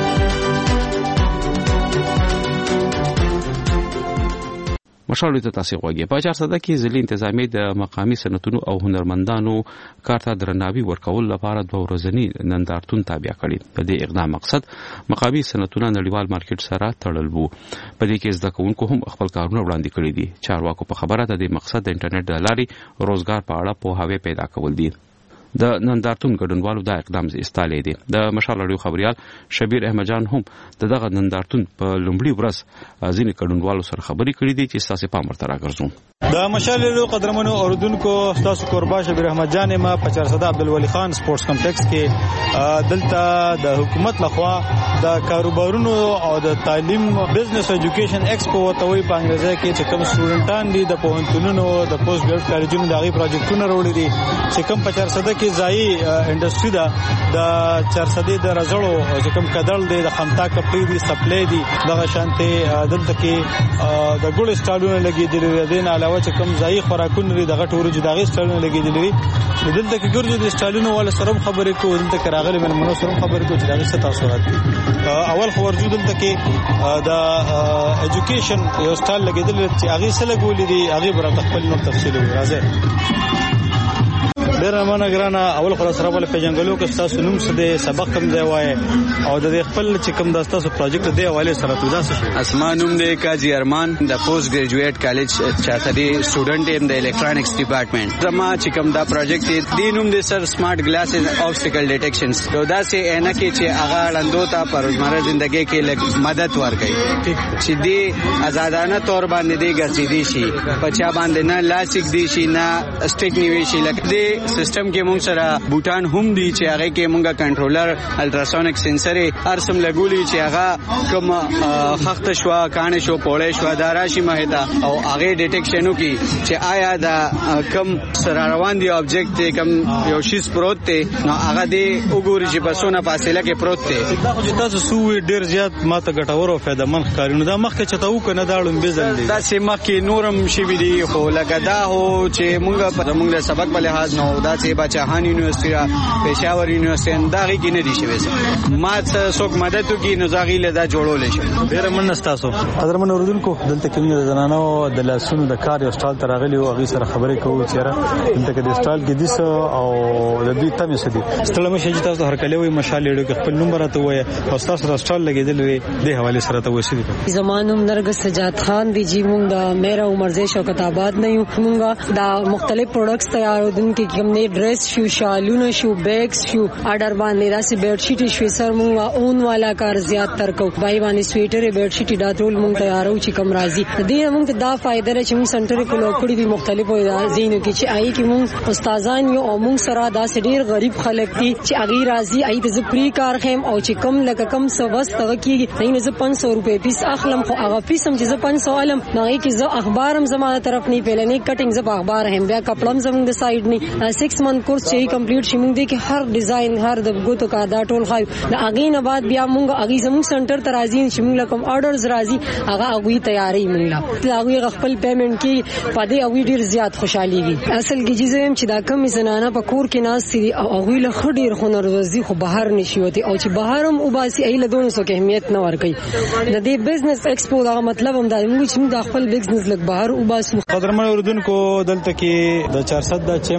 مشال ته تاسو غوږی په 400 کې ځلې انتظامی د مقامی صنعتونو او هنرمندانو کار ته درناوی ورکول لپاره 2 ورځنی نندارتون تابع کړي. په دې اقدام مقصد مقامی صنعتونو نړیوال مارکیټ سره تړل وو. په دې کې زده کوونکو هم خپل کارونه وړاندې کړي دي. چارواکو په خبره ده د مقصد د انټرنیټ د لارې روزګار په اړه پوهاوی پیدا کول دي. د نندارتون ګډونوالو دا اقدام استایلی دی. د مشال راډیو خبريال شبیر احمد جان هم دغه نندارتون په لومړي ورځ ځینې ګډونوالو سره خبرې کړې دي چې تاسو پام ورته راګرځوم. د مشال راډیو قدرمنو اوردونکو تاسو قربا شبیر احمد جان ما په 400 عبدالولی خان سپورتس کمپلیکس کې دلته د حکومت لخوا د کاروبارونو او د تعلیم بزنس ایجوکیشن ایکسپو وتوي په انګریزي کې چې کوم سټوډنټان دي د پوهنتونونو د پوسټ ګریجویټ کالجونو دغه پروجیکټونه وروړي دي چې کوم په 400 کې ځای انډستری ده د 400 د رزړو چې کوم کدل دي د خمتا کپړې دي سپلای دي دغه شانته دلته کې د ګول سټالونه لګیدل دي نه علاوه چې کوم ځای خوراکونه لري دغه ټورو جداغي سټالونه لګیدل دي دلته کې ګورځي د سټالونو ول سره خبرې کوو دلته کې راغلي منو سره خبرې کوو چې دغه څه تاثیرات دي. اول خبرجو دلته کې د ایجوکیشن یو سټال لګیدل چې هغه سره ګولې دي هغه برابر خپل نو تفصیل راځي. ډیر مننه ګرانه. اول خو سره ول په جنگلو کې تاسو نوم څه دی سبق کم دی وای او د خپل چې کوم د تاسو پروجیکټ دی حواله سره تاسو اسمانوم دی کاجی ارمان د پوسټ ګریجویټ کالج چاته دی سټوډنټ ایم د الکترونکس ډپارټمنټ زما چې کوم دا پروجیکټ دی نوم دی سر سمارټ گلاسز اوبسټیکل ډیټیکشنز نو دا سه انا کې چې هغه لندو ته پر روزمره ژوندۍ کې لږ مدد ورکړي چې دی آزادانه تور باندې دی ګرځېدي شي پچا باندې نه لاسیک دی شي نه سټیک نیوي شي لکه دی سیستم کې مونږ سره بوتان هم دي چې هغه کې مونږه کنټرولر الټراسونیک سنسر ارسم لګولي چې هغه کوم خخت شو کانه شو پوله شو داراشي مهدا او هغه ډیټیکشنو کې چې آیا دا کوم سره روان دي اوبجیکټ کوم یو شی پروت دی نو هغه دی وګوري چې په سونه فاصله کې پروت دی. دا خو تاسو سو ډیر زیات ماته ګټور او فائدہ مند کارونه دا مخکې چته وکنه دا لون بزل دي دا سه مخکې نورم شي وی دي خو لکه دا هو چې مونږه سبق په لحاظ نو دا چې بچهان یونیورسيټي را پېښور یونیورسيټي داغي کې نه دي شوی ما څوک مدد کوي نو زاغي له دا جوړول شي. ډیر مننه تاسو قدرمن اوردونکو دلته کې د زنانو د لاسونو د کار یو سټال ترغلي او هغه سره خبرې کوو چې را دلته کې د سټال کې دي او د دې تمه سدي ستلمه شي تاسو هر کله وي مشال لري خپل نمبر راته وای او تاسو را سټال لګیدل وي د حواله سره ته وسیدي. زمانوم نرګس سجاد خان دی جی مونږ د میرا عمر زی شوکت آباد نه یو مونږ دا مختلف پروډکټس تیارودن کې کوم نه ډریس شو شالونه شو بیگز شو اډر باندې راسي بیډ شیټ شو سر مونږه اون والا کار زیات تر کو بای باندې سویټر بیډ شیټ دا ټول مونږ تیارو چې کم راځي دې مونږ دا فائدہ لري چې مونږ سنټر په لوکړي دي مختلفو زینو کې چې آی کې مونږ استادان یو او مونږ سره دا ډیر غریب خلک دي چې اغي راځي آی د زپری کار خیم او چې کم لکه کم سوس تغه کې نه ز 500 روپے پیس اخلم خو هغه پیس هم چې 500 علم نه کې ز اخبارم زمانه طرف نه پیلنې کټینګ ز اخبار هم بیا کپړم زموږ د سایډ نه 6 منث کورس چې کمپلیټ شي مونږ دې کې هر ډیزاین هر د ګوتو کا دا ټول خای د اغي نه بعد بیا مونږ اغي زموږ سنټر ته راځي چې مونږ کوم آرډرز راځي هغه اغوي تیاری مونږ لا اغوي خپل پیمنٹ کې پدې اغوي ډیر زیات خوشحالي اصل کې چې زم چې دا کم زنانه په کور کې ناس دي او اغوي له خډیر هنر ورزي خو بهر نشي وتی او چې بهرم وباسي ایله دونه سو کې اهمیت نه ور کوي د دې بزنس ایکسپو دا مطلب هم دا موږ چې د خپل بزنس لګ بهر وباسو. قدرمن اوردونکو دلته کې د 400 د چیمبر اف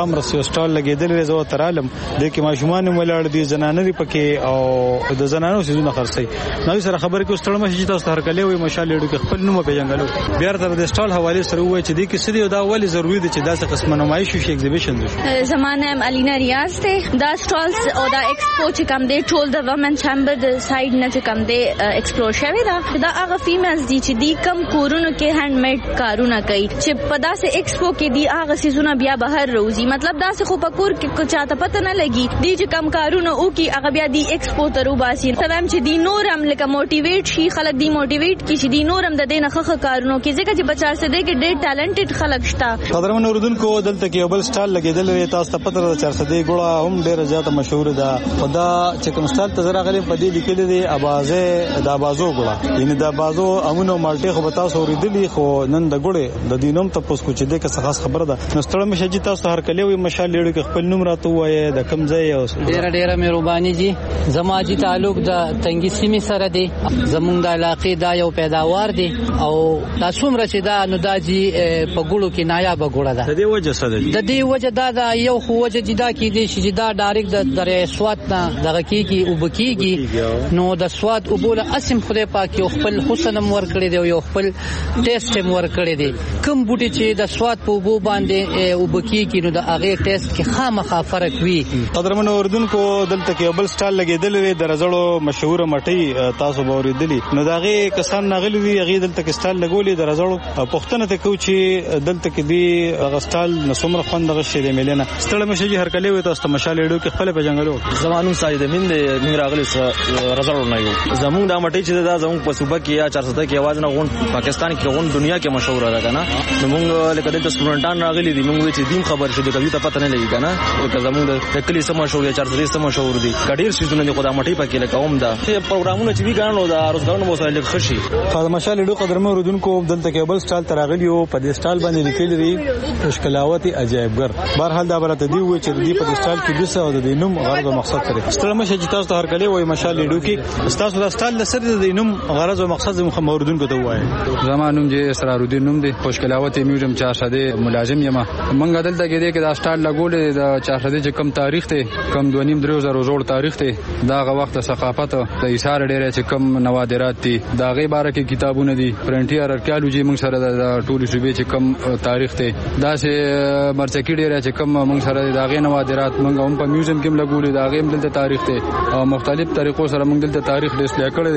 هم رسو سټال لګیدل زو ترالم د کې ماشومان ولاړ دي زنانه دي پکې او د زنانو سيزونه خرڅي نو سره خبر کې ستړم شي تاسو هر کله وي مشال لیډو کې خپل نوم پیژنګلو بیا تر د سټال حواله سره وای چې د کې سړي دا ولې ضروری دي چې داسې قسمه نمایش شي ایگزیبیشن دي زمانه الینا ریاض ته دا سټالز او دا ایکسپو چې کوم دی ټول د ومن چیمبر د سایډ نه چې کوم دی ایکسپلور شوی دا هغه فیمیلز دي چې دی کم کورونو کې هاند میډ کارونه کوي چې په داسې ایکسپو کې دی هغه سيزونه بیا بهر روزي مطلب داسې خو پکور کې چاته پته نه لګي دی چې کم کارونه او کې هغه بیا دی ایکسپو ته روباسي تمام چې دی نورم لکه موټیویټ شي خلک دی موټیویټ کی چې دی نورم د دینه خخ کارونو کې ځکه چې بچار سره دی کې ډېر ټالنټډ خلک شته قدرمن اوردونکو دلته کې بل سټال لګیدل تاسو ته پته ده 400 ګوړه هم ډېر زیاته مشهور ده خدا چې کوم سټال ته زرا غلي په دې لیکل دي اوازه د بازو ګوړه یعنی د بازو امونو مالټي خو تاسو اوریدلی خو نن د ګوړه د دینوم ته پوس کو چې د څه خاص خبره ده نو ستړم شي تاسو هر کله وي مشال لیډو کې خپل نوم راته وایي د کم ځای او ډېر مهرباني جی زما جی تعلق د تنګي سیمې سره دی زمونږ د علاقې دا یو پیداوار دی او دا څومره چې دا نو دا جی په ګړو کې نایاب ګړه ده د دې وجه سره د دې وجه دا یو خو وجه جدا کې دي چې دا ډایرکټ د درې سواد نه دغه کېږي او بکیږي نو د سواد او بوله اسم خدای پاک یو خپل حسن مور کړی دی یو خپل ټیسټ مور کړی دی کوم بوټي چې د سواد په بو باندې او بکیږي نو د هغه ټیسټ کې خامخا فرق وي قدرمن اوردونکو دلته کې بل سټال لګیدل د رزړو مشهور مټي تاسو باوریدلی نو داغه کسان نغلی وی هغه دلته کې سټال لګولې د رزړو پښتنه ته کو چې دلته کې دی هغه سټال نسمر خوند غشي د ملينه ستړم شي هر کله وي تاسو مشال لیډو کې خپل پیژنګلو زمانو ساجد مين د موږ راغلي رزړو نه یو زمونږ د مټي چې دا زمونږ په صوبه کې یا 400 کې आवाज نه غون پاکستان کې غون دنیا کې مشهور ده کنه نو موږ لکه د سټوډنټان راغلي دي موږ چې دیم خبر شو د کوي ته پته نه لګي کنه لکه زمونږ د کلی سم مشهور یا 400 سم مشهور دي کډیر شي د خدای مټي پکې لکه هم دا پروګرامونه چې وی ګانو دا روزګارونو وسایل خشي خدمت لیډو قدرمن اوردونکو دلته کې بل سټال تراغلی او په دې سټال باندې لیکل دي مشکلاوت عجایبګر بهرحال دا برته دی و چې دې په سټال کې دسه او د نوم غرض او مقصد لري ستړم شي چې تاسو هر کله وای مشال لیډو کې تاسو د سټال لسر د نوم غرض او مقصد مخ اوردونکو ته وای زمانوم چې اسرار الدین نوم دی مشکلاوت میوزیم 400 ملازم یم منګ دلته کې دی کې دا سټال لګول د 400 چې کم تاریخ ته کم 2.5 زوړ تاریخ ته دا غ وخت ثقافت د ایثار ډیره چې کم نوادرات دي دا غي باره کې کتابونه دي فرنټیر ارکیالوجي موږ سره د ټولو صوبې چې کم تاریخ ته دا سه مرڅکی ډیره چې کم موږ سره دا غي نوادرات موږ هم په میوزیم کې لګولې دا غي دلته تاریخ ته او مختلف طریقو سره موږ دلته تاریخ ډیسپلی کړی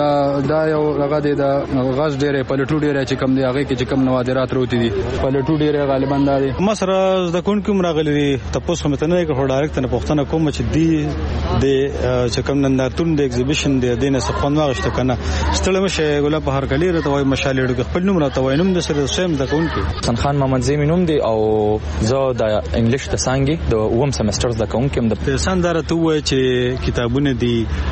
دی دا یو هغه دی دا غاز ډیره پلټو ډیره چې کم دی هغه کې چې کم نوادرات وروتي دي پلټو ډیره غالبا دا دي مسره د کون کوم راغلي تاسو هم ته نه کوم ډایرکټ نه پښتنه کوم چې دی چې کوم نندارتون د ایگزیبیشن دی دینه سپون واغشته کنه ستړم شي ګل په هر کلی راته وای مشال لیډو خپل نوم راته وای نوم د سره سیم د کون کې حسن خان محمد زیمی نوم دی او زه د انګلیش ته څنګه د اوم سمسترز د کون کې د سندره ته وای چې کتابونه دي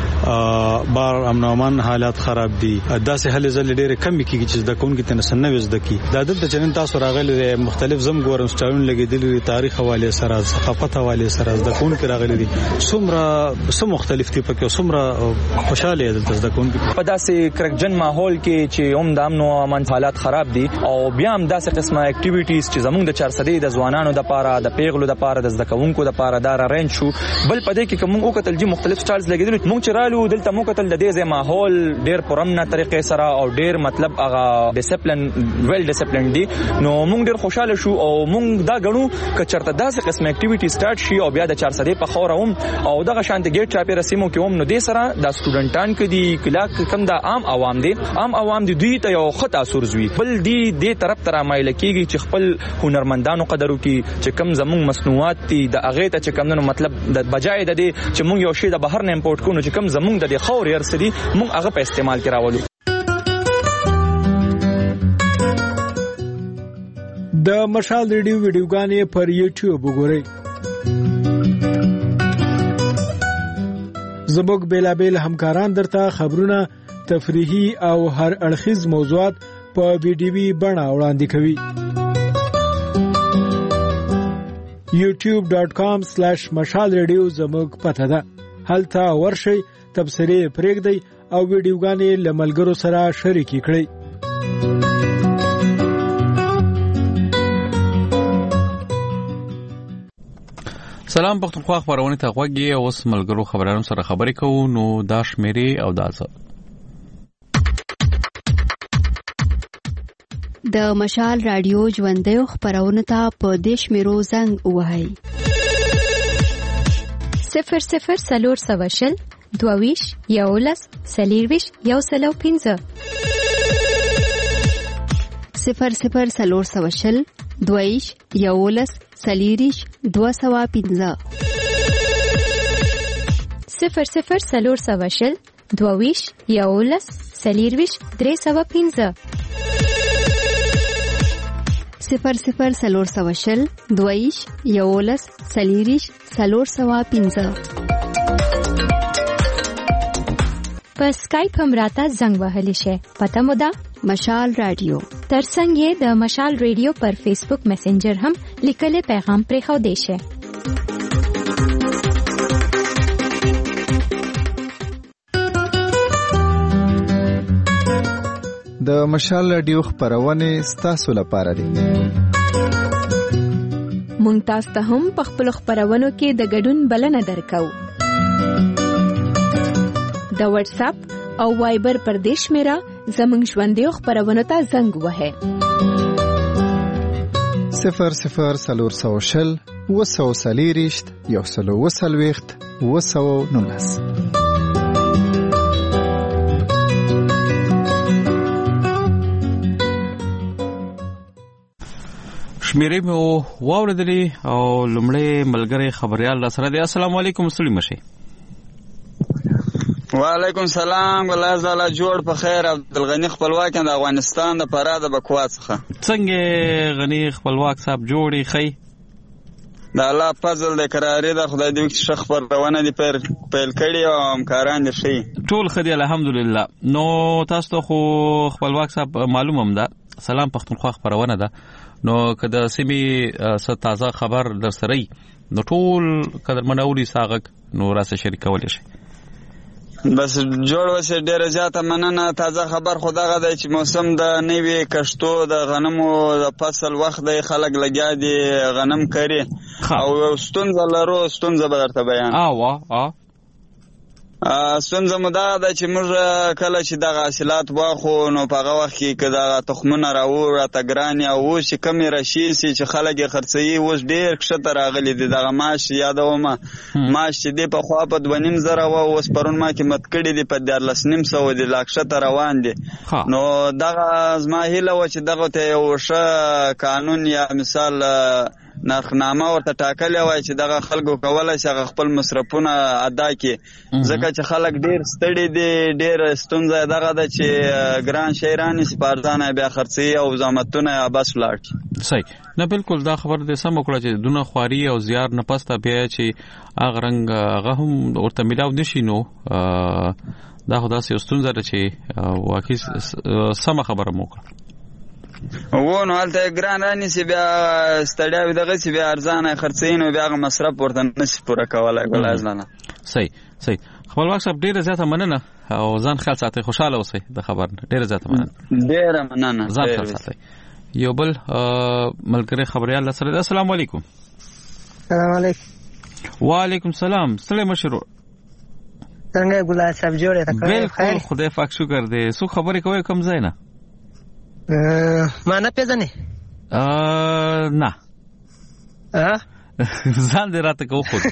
بار امنومن حالات خراب دي داسې هلي زل ډېر کم کیږي چې د کون کې تنه نوې زده کی دا دلته چې تاسو راغلي مختلف زم ګورم سټاون لګیدل تاریخ حواله سره ثقافت حواله سره د کون کې راغلي دي څومره مختلف دي پکې څومره خوشاله دلته د کون کې په داسې کرکجن ماحول کې چې هم د امن او امان حالات خراب دي او بیا هم داسې قسمه اکټیویټیز چې زموږ د 400 د ځوانانو د پاره د پیغلو د پاره د زدکونکو د پاره دا رنج شو بل پدې کې کوم وکتل چې مختلف سټایلز لګیدل موږ چې رالو دلته موږ کتل د دې ماحول ډیر پرمنه طریقې سره او ډیر مطلب هغه ډیسپلین ویل ډیسپلین دي نو موږ ډیر خوشاله شو او موږ دا غنو ک چرته داسې قسمه اکټیویټی سٹارټ شي او بیا د 400 په خوره هم او دغه شانت ګیټ چاپی رسمو کې هم نو دې سره د سټوډنټان کې دي کله کم د عام عوام دي دوی ته یو خطا سورزوي بل دی دې طرف تر مایل کېږي چې خپل هنرمندانو قدرو کې چې کم زموږ مصنوعات دي د اغه ته چې کم نو مطلب د بجای د دې چې موږ یو شی د بهر نه امپورټ کوو چې کم زموږ د خور يرسدي موږ هغه په استعمال کې راولو د مشال ریډیو ویډیوګانې پر یوټیوب وګورئ زموږ بیلابیل همکاران درته خبرونه تفریحي او هر اړخیز موضوعات په ویډیوي بڼه وړاندې کوي youtube.com/mashalradio زموږ پته ده هلته ورشئ تبصرې پرېږدئ او ویډیوګانې له ملګرو سره شریکې کړئ سلام پښتونخوا خبرونه ته غوږی اوس ملګرو خبرانو سره خبرې کوو نو دا شمیرې او دازه د مشال رادیو ژوندۍ خبرونه ته په دیش میرو زنګ وهاي 00 سلور سواشل دوویش یولس سلیرویش یو سلو 15 00 سلور سواشل دویش یولس سلیریش 215 00 سلور سواشل دوویش یولس سلیرویش 315 00 سلور سواشل دویش یولس سلیریش 315 په سکایپ هم راته زنګ وهلی شي پته مو ده مشال رادیو ترڅنګ یې د مشال رادیو پر فیسبوک میسنجر هم لیکلي پیغام پرېښو دی شي د مشال رادیو خبرونه ستاسو لپاره دي مونږ تاسو ته هم په خپل خبرونو کې د ګډون بلنه درکو د واتس اپ او وایبر پر دیش میرا زمنګ ژوندۍ خبرونه ته زنګ وهه 00 سلور سواشل وسو سلیریشت یو سلو وسلويخت وسو نونس شمیرې مو واوریدلې او لمړی ملګری خبريال را سره دی. السلام علیکم سلیم شي. وعلیکم سلام ګلای زاله جوړ په خیر عبدالغنی خپلواک د افغانستان د پراده بکوا څخه څنګه غنی خپلواک صاحب جوړی خی د الله فضل د قراری د خدای دې چې شخ پرونه دي پر پیل کړي او همکاران دي شي ټول خدای الحمدلله. نو تاسو ته خو خپلواک صاحب معلوم هم ده سلام پښتونخوا خبرونه ده نو کله سیمه ست تازه خبر در سره نو ټول قدر منوري ساغک نو راسه شریکول شي بس جوړ وسه ډیره زیاته مننه. تازه خبر خدای غږی چې موسم د نوې کشتو د غنمو د فصل وخت د خلک لګیا دي غنم کړي او ستونزه لرو ستونزه به درته بیان ستونزه مو دا ده چې موږ کله چې دغه حاصلات واخو نو په هغه وخت کې که دغه تخمونه راته ګرانې او اوس چې کمې راشي چې خلک یې خرڅوي اوس ډېر کښته راغلي دي. دغه ماش یادومه ماش چې دی پخوا په 2,500 وه اوس پرون ما قیمت کړي دي په 14,500 دي لا کښته روان دي. نو دغه زما هیله وه چې دغه ته یو ښه قانون یا مثال نرخنامه ورته ټاکلې وای چې دغه خلکو کولای شي خپل مصرفونه ادا کړي ځکه چې خلک ډیر ستړي دي ډیر ستونزه دغه ده چې ګران شیرانی سپارځانه بیا خرڅي او زحمتونه بس لاړ صحیح نه بالکل دا خبر دې سم وکړه چې دونه خواري او زیار نه پسته بیا چې اغه رنګ هغه هم ورته ملاو نشي نو دا خدای سي ستونزه ده چې واقعي سم خبره موکړه و نو حالته ګران رانی سی بیا ستړیا وي دغه سی بیا ارزانه خرڅین او بیا مصرف ورته نشي پوره کولای ګلای ځلانه صحیح خپلواک صاحب ډیره زیاته مننه او ځان خیال ساتي خوشاله اوسئ د خبر ډیره زیاته مننه ځان خیال ساتي. یو بل ملګری خبريال سره السلام علیکم. السلام علیکم. وعلیکم السلام. سلام مشرو څنګه ګلای صاحب جوړه تا بالکل خدای پاک شکر دې سو خبرې کوي کم ځای نه ما نه پیژنې نه ځان دې راته کو خود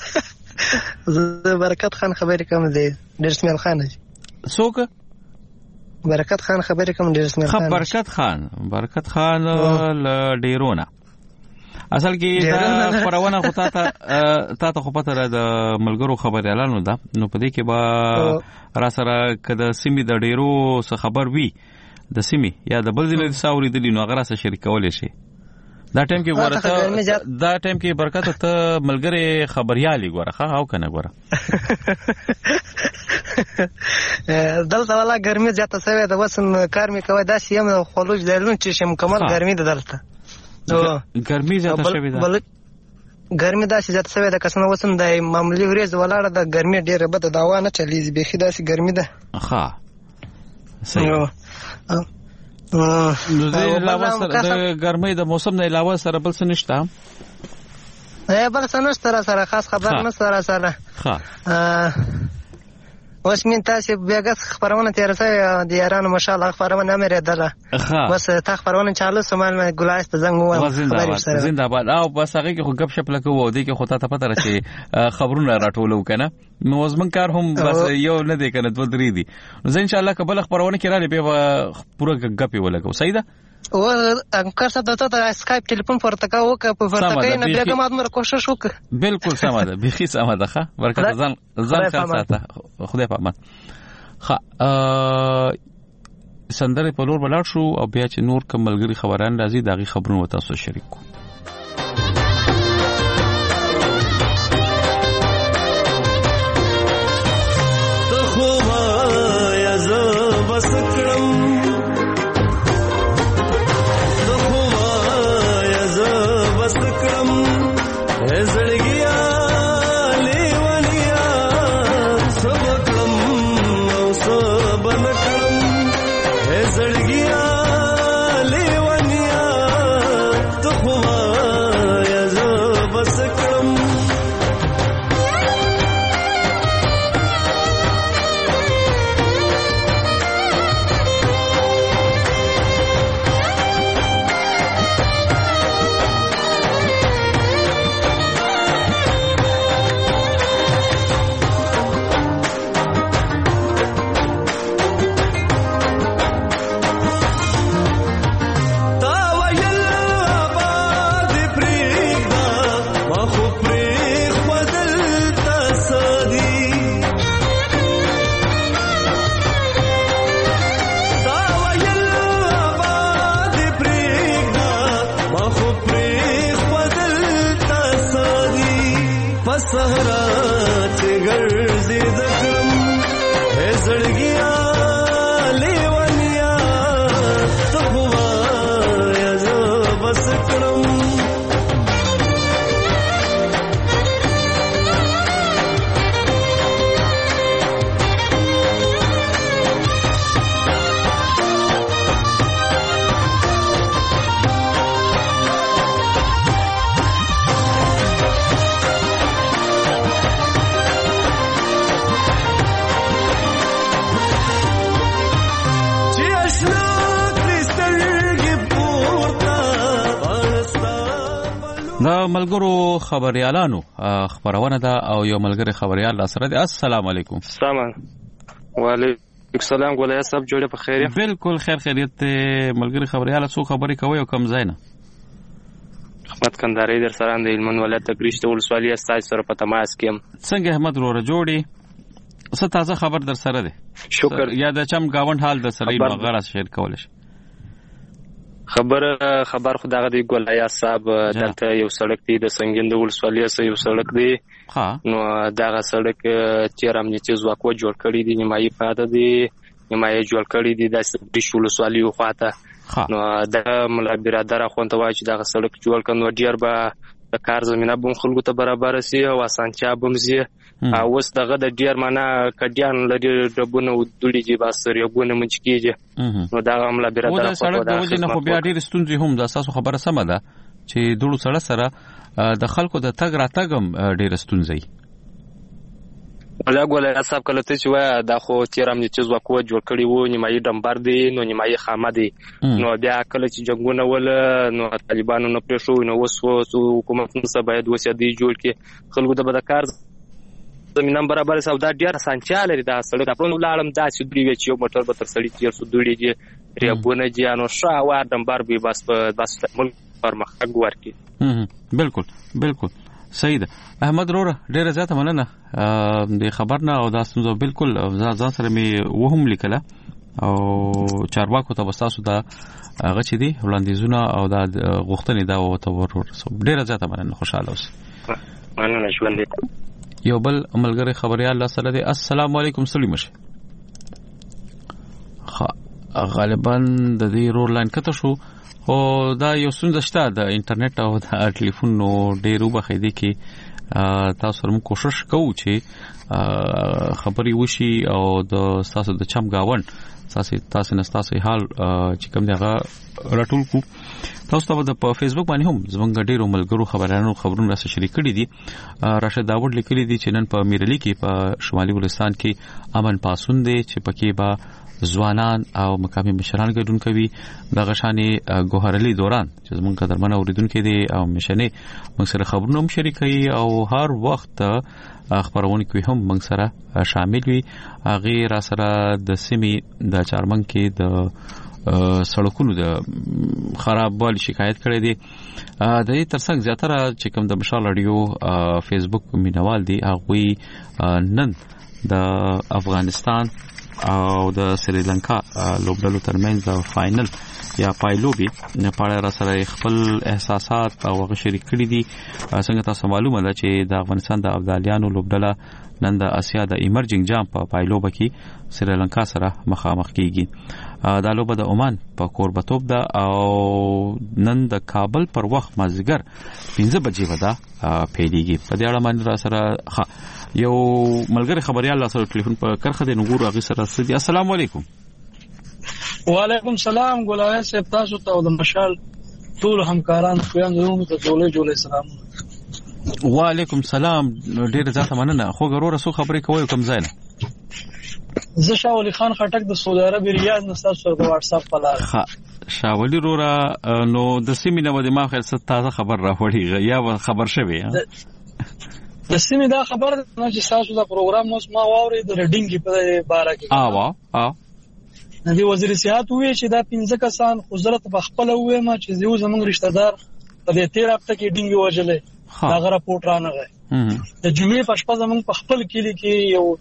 زه برکت خان خبرې کوم دی ډیر اسماعیل خان څوک برکت خان خبرې کوم ډیر اسماعیل خان برکت خان ل ډیرونه اصل کې دا پرونه خو تا خو پته را د ملګرو خبرې اعلان ده نو په دې کې با را سره کده سیمې د ډیرو څه خبر وي د سیمې یا د بل ځای د ساوري د لینو غره سره شریکول شي دا ټایم کې ورته دا ټایم کې برکت ته ملګری خبريالي ګوره ها او کنه ګوره دلته والا ګرمي زیاته شوی د وسن کار می کوي دا سیم خلوج درلون چې مکمل ګرمي ده دلته نو ګرمي زیاته شوی ده ګرمي دا چې زیاته شوی ده کسنه وسن د معمولی ورځ ولاړه د ګرمي ډیره بده داوا نه چلیږي بيخي داسې ګرمي ده ها صحیح نو د ګرمۍ د موسم نه علاوه سره بل څه نشته بل څه نشته را سره خاص خبر نشته را سره اوس من تاسو بیا خبرونه تیر سره د یارانو ماشاءالله خبرونه مې ردله بس تا خبرونه چالو سمال ګلایس ته زنګ وو زنده باد او بس هغه کې خو غب شپ لکه وو دی کې خو ته پته راځي خبرونه راټولو کنه نو زمون کار هم بس یو نه دی کنه 2-3 دي زه ان شاء الله قبل خبرونه کې را لې به پوره غپي ولګو صحیح ده او انکر صاحب ته اسکایپ ټلیفون پورته کا وکړه په ورته نه بیا کوم ادمر کوشش وکړه بالکل سم ده بخي سم ده ښه برکت ځان خیر ساته خدای په امان ښه سندره په لور بلاړ شو او بیا چې نور کوم ملګری خبران راځي داغي خبرونه تاسو شریک کو ته خو ما یا زه بس کړم ملګرو خبريالانو خبرونه ده او یو ملګری خبريال لا سره ده السلام علیکم السلام وعلیکم السلام ګولای صاحب جوړه په خیر بالکل خیر خیریت ملګری خبريال څو خبري کوي او کم زاینه احمد کنداري در سره د علمن ولایت تګریشت ولسوالۍ استاد سره په تماس کې څنګه احمد وروره جوړي څه تازه خبر در سره ده شکر یا د چم گاوند حال در سره نو غره شیر کول شي خبر خدای دی ګولای صاحب دلته یو سړک دی د سنگین د ولسوالۍ سره یو سړک دی نو دا سړک چې امنیتي ځواکو جوړ کړی دی نیمایي پاده دی نیمایي جوړ کړی دی د سپیش ولسوالۍ خواته نو د ملا برادر خوانته وای چې دا سړک جوړ کړي ډیر به د کار زمينه بون خلکو ته برابر سي او اسانتیا بمزي او اوس دغه د ډیر معنا کډیان لري ډبونه ودولي چې باسر یو ګونه منځ کېږي نو دا عمله برادر خو دا وجه خو بیا ډیر ستونزې هم د اساسو خبره سم ده چې دوړو سره سره د خلکو د تګ راتګم ډیر ستونزې ولګول صاحب کله ته چې وای دا خو تیرام چې ځواکو جوړ کړی وو نیمایي ډمبر دی نو نیمایي خامه دی نو بیا کله چې جنگونه ول نو طالبانو نه پرېښو نو وسو حکومت نسبه باید وسیدي جوړ کې خلکو د بدکار زمينه برابر سودا ډیر سانچا لري دا سړی د پرونو لاړم دا چې دوی چې یو موټر به تر سړی تیر سو دوی دي ریابونه دي نو شاوار ډمبر به بس ملک پرمختګ ورکړي بالکل صحیح ده احمد روره ډیره زیاته مننه د خبرنا او دا ستونزه بالکل ځان سره می وهم لیکله او چارواکو ته وساسو دا هغه چې دی وړاندیزونه او دا غوښتنې دا وته ورسو ډیره زیاته مننه خوشاله اوسئ مننه ژوند یو بل عملګری خبريال الله سره دی السلام علیکم سلیم شه غالبا د دې رور لاین کته شو او دا یو څنګه شته د انټرنیټ او د ټلیفون نو ډیرو بخیدي کې تاسو سره کوشش کوو چې خبري وشي او د تاسو د چم گاون تاسو نه تاسو حال چې کوم دغه راټول کو تاسو ته په فیسبوک باندې هم زمونږ ډیرو ملګرو خبرونه را شریک کړي دي راشد داوود لیکلي دي چې نن په میرلی کې په شمالي ولستان کې امن پاسون دي چې پکې با ځوانان او مقامي مشران ګډون کوي د غشانې ګوهرلي دوران چې زمونږ قدرمن اوریدونکو دي او مشنه موږ سره خبرونه هم شریکي او هر وخت خبرونه کوي هم موږ سره شامل وي غیر سره د سیمې د چارمن کې د سړکونو د خرابوالي شکایت کړي دي د دې ترڅنګ زیاتره چې کوم د مشال رادیو فیسبوک مینوال دي هغه نن د افغانستان او د سریلانکا لوبډلو ترمنځ د فائنل یا پایلوبي په اړه سره خپل احساسات او هغه شریک کړي دي څنګه تاسو معلومه ده چې د افغانستان د ابدالیانو لوبډله نن د اسیا د ایمرجنګ جام په پایلوبه کې سریلانکا سره مخامخ کیږي دا لوبه د عمان په کوربتوب ده او نن د کابل پر وخت مازیګر 15 بجې ودا پیلېږي په دې اړه باندې را سره یو ملګری خبريال لا سره ټلیفون په کرخه د نګور اغه سره سدي السلام علیکم وعلیکم السلام ګولای صاحب تاسو ته د مشال ټول همکاران خويندو ته جوړې سلام وعلیکم السلام ډیر ځاته مننه خو غرور سو خبرې کوي کوم ځای نه زه شاولی خان خټک د سعودي عرب ریاض نه تاسو د واتس اپ په لار ښه شاولی رورا نو د سیمې نه ودی ما خل ست تازه خبر راوړی یا خبر شوی د سیمې دا خبر نه چې تاسو دا پروګرام نو ما واوري د ریډینګ په باره کې د وزیر صحت وی چې دا 15 کسان حضرت بخپل وې ما چې یو زمونږ رشتہ دار په دې 13 هفته کې ډینګ وجلې دا راپورټ رانغی د جمعې په شپه زمونږ په خپل کلی کې یو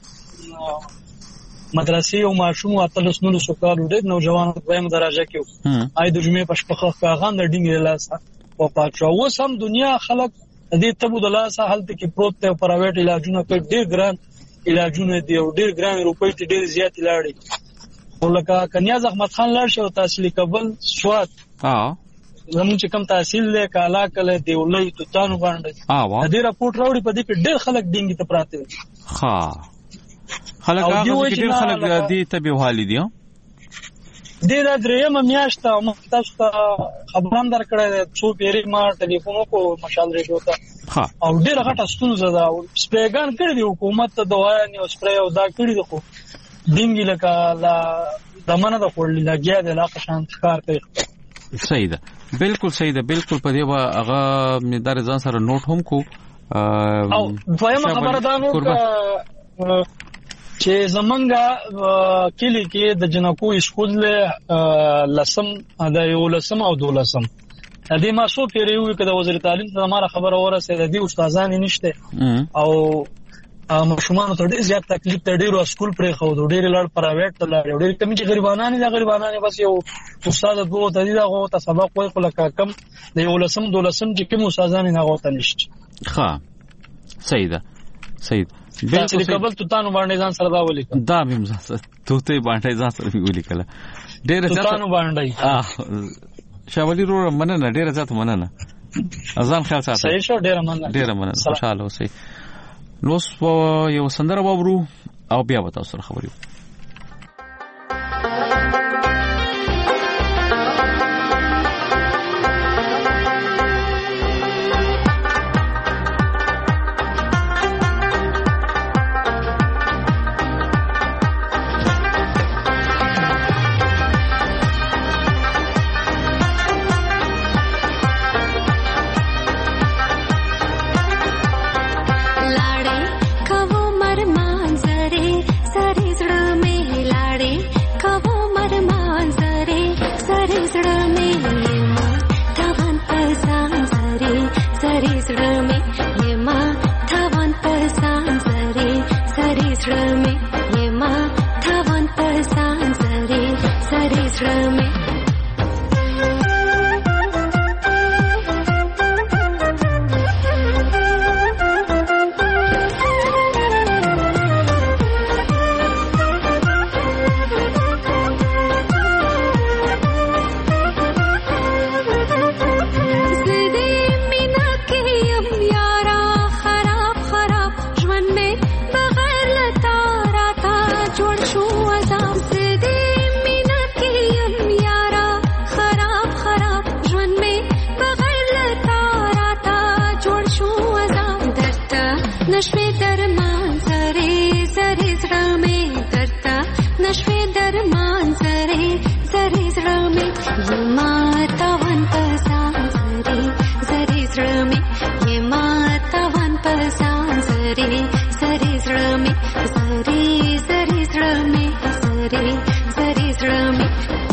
مدرسې او ماشوم اتلس نو سوکال ډېر نوجوان په درجه کې آی د جمعې په شپه خاغان د ډینګ لاسه او پاتره اوس هم دنیا خلک دې تبو د لاسه حالت کې پروت ته پرایویټ علاجونه کوي ډېر ګران علاجونه دي او ډېر ګران روپۍ ته ډېر زیات لاړي ولکه کنیاز احمد خان لار شو تحصیل کابل سواد زمون چې کم تحصیل له کالا کله دیولې توتانو باندې دې راپورټ راوړي په دې کې ډېر خلک ډینګ ته پراته خلک هغه ډېر خلک دې ته به حالي دي ډېر درېم میاشت او تاسو ته خبرام درکړې څو پیری ما ټلیفون کو مشال ریډیو ته او ډېر غټه ستونزه ده سپیګان کړی دی حکومت ته دوايا نه سپری او دا کړی دی خو دینګی لکه لا دمنه د خورل لګیا د علاقه شان کار کوي صحیح ده بالکل صحیح ده بالکل په دې وا هغه مدار ځان سره نوٹ هم کو او دویمه خبره ده نو چې زمونږه کلی کې د جنکو اسکول له لسم د یو لسم او دولسم د دې ما سو پیریو کې د وزیر تعلیم ته ماره خبره ورسېده د دې استادان نشته او مشومان ته ډېر زیات تکلیف ته ډېر اسکول پرې خو ډېر لړ پرایویټ ته لړ ډېر کمی چې غریبانان بس یو استاد دوه ته دی هغه ته سبق وای خو لکه کم د یو لسم دولسم چې کوم استادان نه غوته نشته ښه صحیح ده صحیح بالکل کابل توتانو باندې ځان سره دا ولیکل دا مم ځان توته باندې ځان سره ولیکل ډېر ځات توتانو باندې شاولی رو مننه ډېر ځات مننه ځان خیال ساتي صحیح شو ډېر مننه خوشاله اوسئ نو یو سندره وورو او بیا به تاسو سره خبرې लाड़े कवो मर मांजरे सारे जड़ में नशे दरमान सरे सरे जरा में करता नशे दरमान सरे सरे जरा में ये माता वन पसान सरे सरे जरा में ये माता वन पसान सरे सरे जरा में सरे सरे जरा में सरे सरे जरा में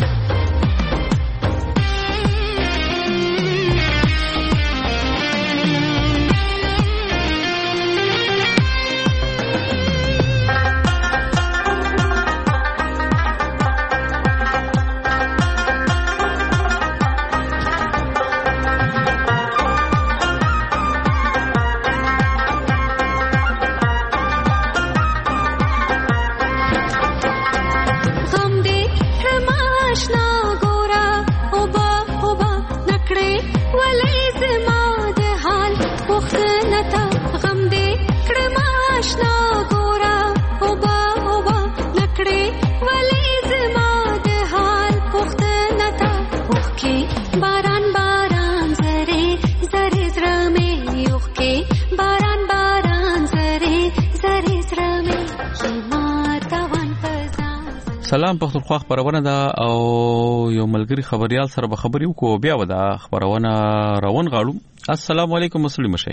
سلام پښتونخوا خبرونه ده او یو ملګری خبريال سره به خبرې وکړو بیا ودا خبرونه روان غاړو. السلام علیکم مسلم مشه.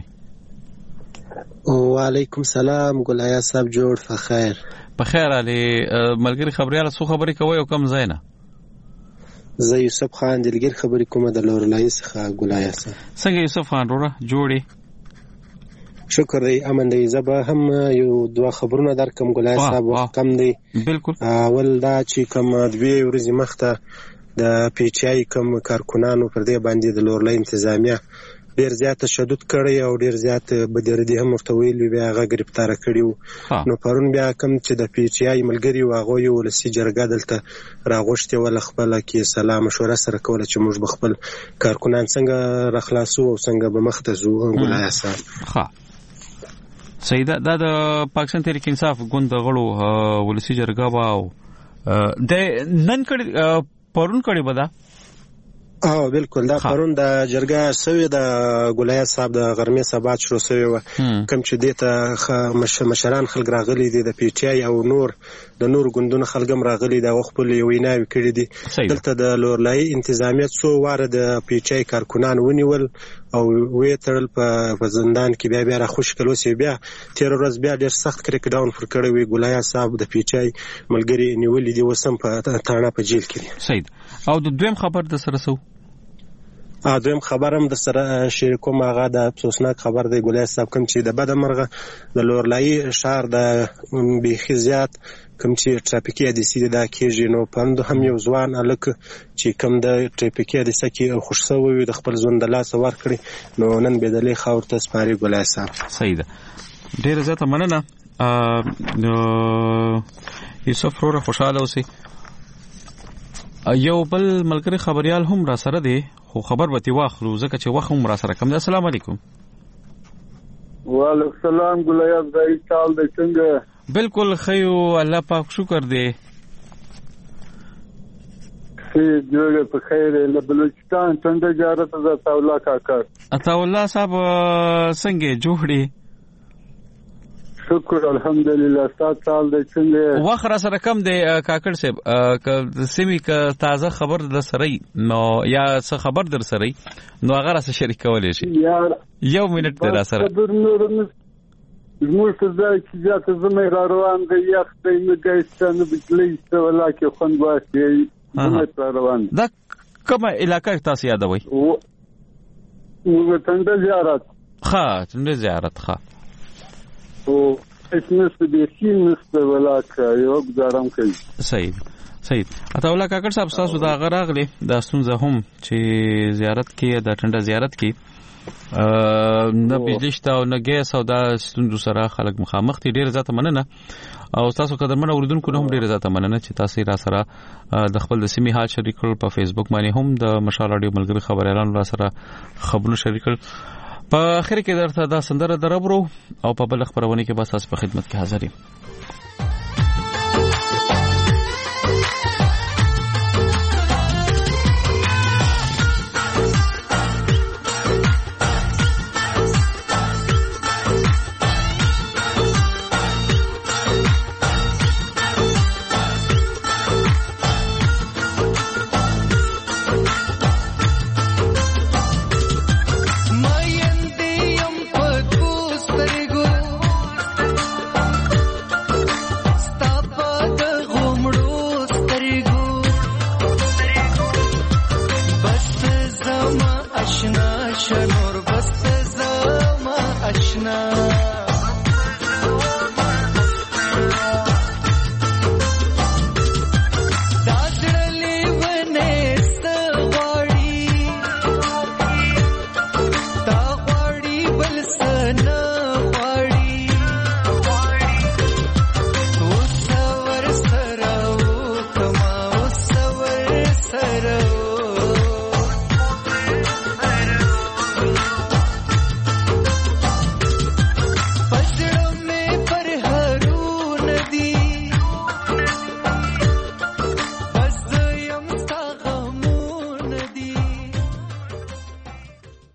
وعلیکم السلام ګلیا صاحب جوړ فخیر بخیر علي ملګری خبريال سو خبرې کوي او کم زینا زه یوسف خان دلګر خبرې کوم د لورلای څخه ګلیا صاحب. څنګه یوسف خان وروره جوړي؟ شکر دی امن دی. زبا هم یو دوه خبرونه درکم ګلای صاحب وخت کم دی. بالکل اول دا چې کوم دوی ورځې مخته د پی ټ آی کوم کارکونانو پر دې باندې د لورلای انتظامیه ډیر زیات تشدد کړی او ډیر زیات بدردي هم ورته ویلي بیا هغه گرفتار کړیو. نو پرون بیا کوم چې د پی ټ آی ملګری واغو یو ولسی جرګه دلته راغوشته ول خپل کې سلام مشوره سره کوله چې موږ بخپل کارکونان څنګه رخلاصو او څنګه به مخته زو ګلای صاحب. ها سیدا دا د پاکستان تحریک انصاف ګوند غړو ولسی جرګه واو د نن کړي پرون کړي بدا بالکل دا پرون د جرګه سوی د ګلای صاحب د غرمې سبات شروع سوی و کوم چې دیته مشران خلک راغلي دي د پی ټ آی او نور د نور ګوندونو خلګم راغلي دا خپل ویناوي کړي دي. دلته د لورلای انتظامیت څو واره د پی ټ آی کارکونان ونیول او وې تړل په زندان کې بیا را خوش کلو سی بیا تیر ورځ بیا ډیر سخت کریک ډاون پر کړی وی ګلای صاحب د پی ټ آی ملګری نیولې دي وسم په تاڼه په جیل کې. سید او د دویم خبر د سره سو دویم خبرم د سره شریکوم هغه د افسوسناک خبر دی ګلای صاحب کوم چې د بدمرغه د لورلای شهر د بیخي زیات کوم چې ټرافیکي حادثې دا کېږي. نو پند هم یو ځوان الک چې کوم د ټرافیکي حادثه کې خوشسوي د خپل ژوند د لاس ور کړی نو نن بدلې خاور ته سپاري ګلای صاحب. صحیح ده ډیر زیاته مننه یوسف روره خوشاله اوسئ. یو بل ملګری خبريال هم را سره دی خو خبر به تی واخلو ځکه چې وخت هم را سره کم دی. السلام علیکم. وعلیکم السلام ګلیا دای چال د څنګه؟ بالکل خیو الله پاک شکر دی. جوړ په خیر له بلوچستان څنګه جارت ز تاولا کاکا اتاولا صاحب څنګه جوړي؟ شکر الحمدلله. سات سال د څنګه وخت را سره کم دی کاکړ صاحب سیمه ک تازه خبر در سره نو یا څه خبر در سره نو هغه را سره شریک کولای شي یو منټ در سره زموږ څه ځای چې ځات زمې را روان دی یخ دی نو ګایستانه بجلی څه ولا کې خوند واسي زمې را روان دا کومه علاقې تاسو یادوي؟ ټنډه زیارت. ښه ټنډه زیارت ښه او اسمس دې سینس ولا کا یو ګزارم کوي. صحیح صحیح. اتاولا کاکړ صاحب تاسو دا غراغله د ستونزه هم چې زیارت کې د ټنډه زیارت کې نه بجلیشته او نه ګیس او دا ستونزو سره خلک مخامخ دي. ډیر زیاته مننه او تاسو قدرمن اوریدونکو هم ډیر زیاته مننه چې تاسو را سره د خپل د سیمې حال شریک کړل. په فیسبوک باندې هم د مشال رادیو ملګری خبريالانو را سره خبرونه شریک کړل. په اخر کې درته دا سندره دربرو او په بل خبرونه کې به تاسو په خدمت کې حاضر یم. شنور بس زما اشنا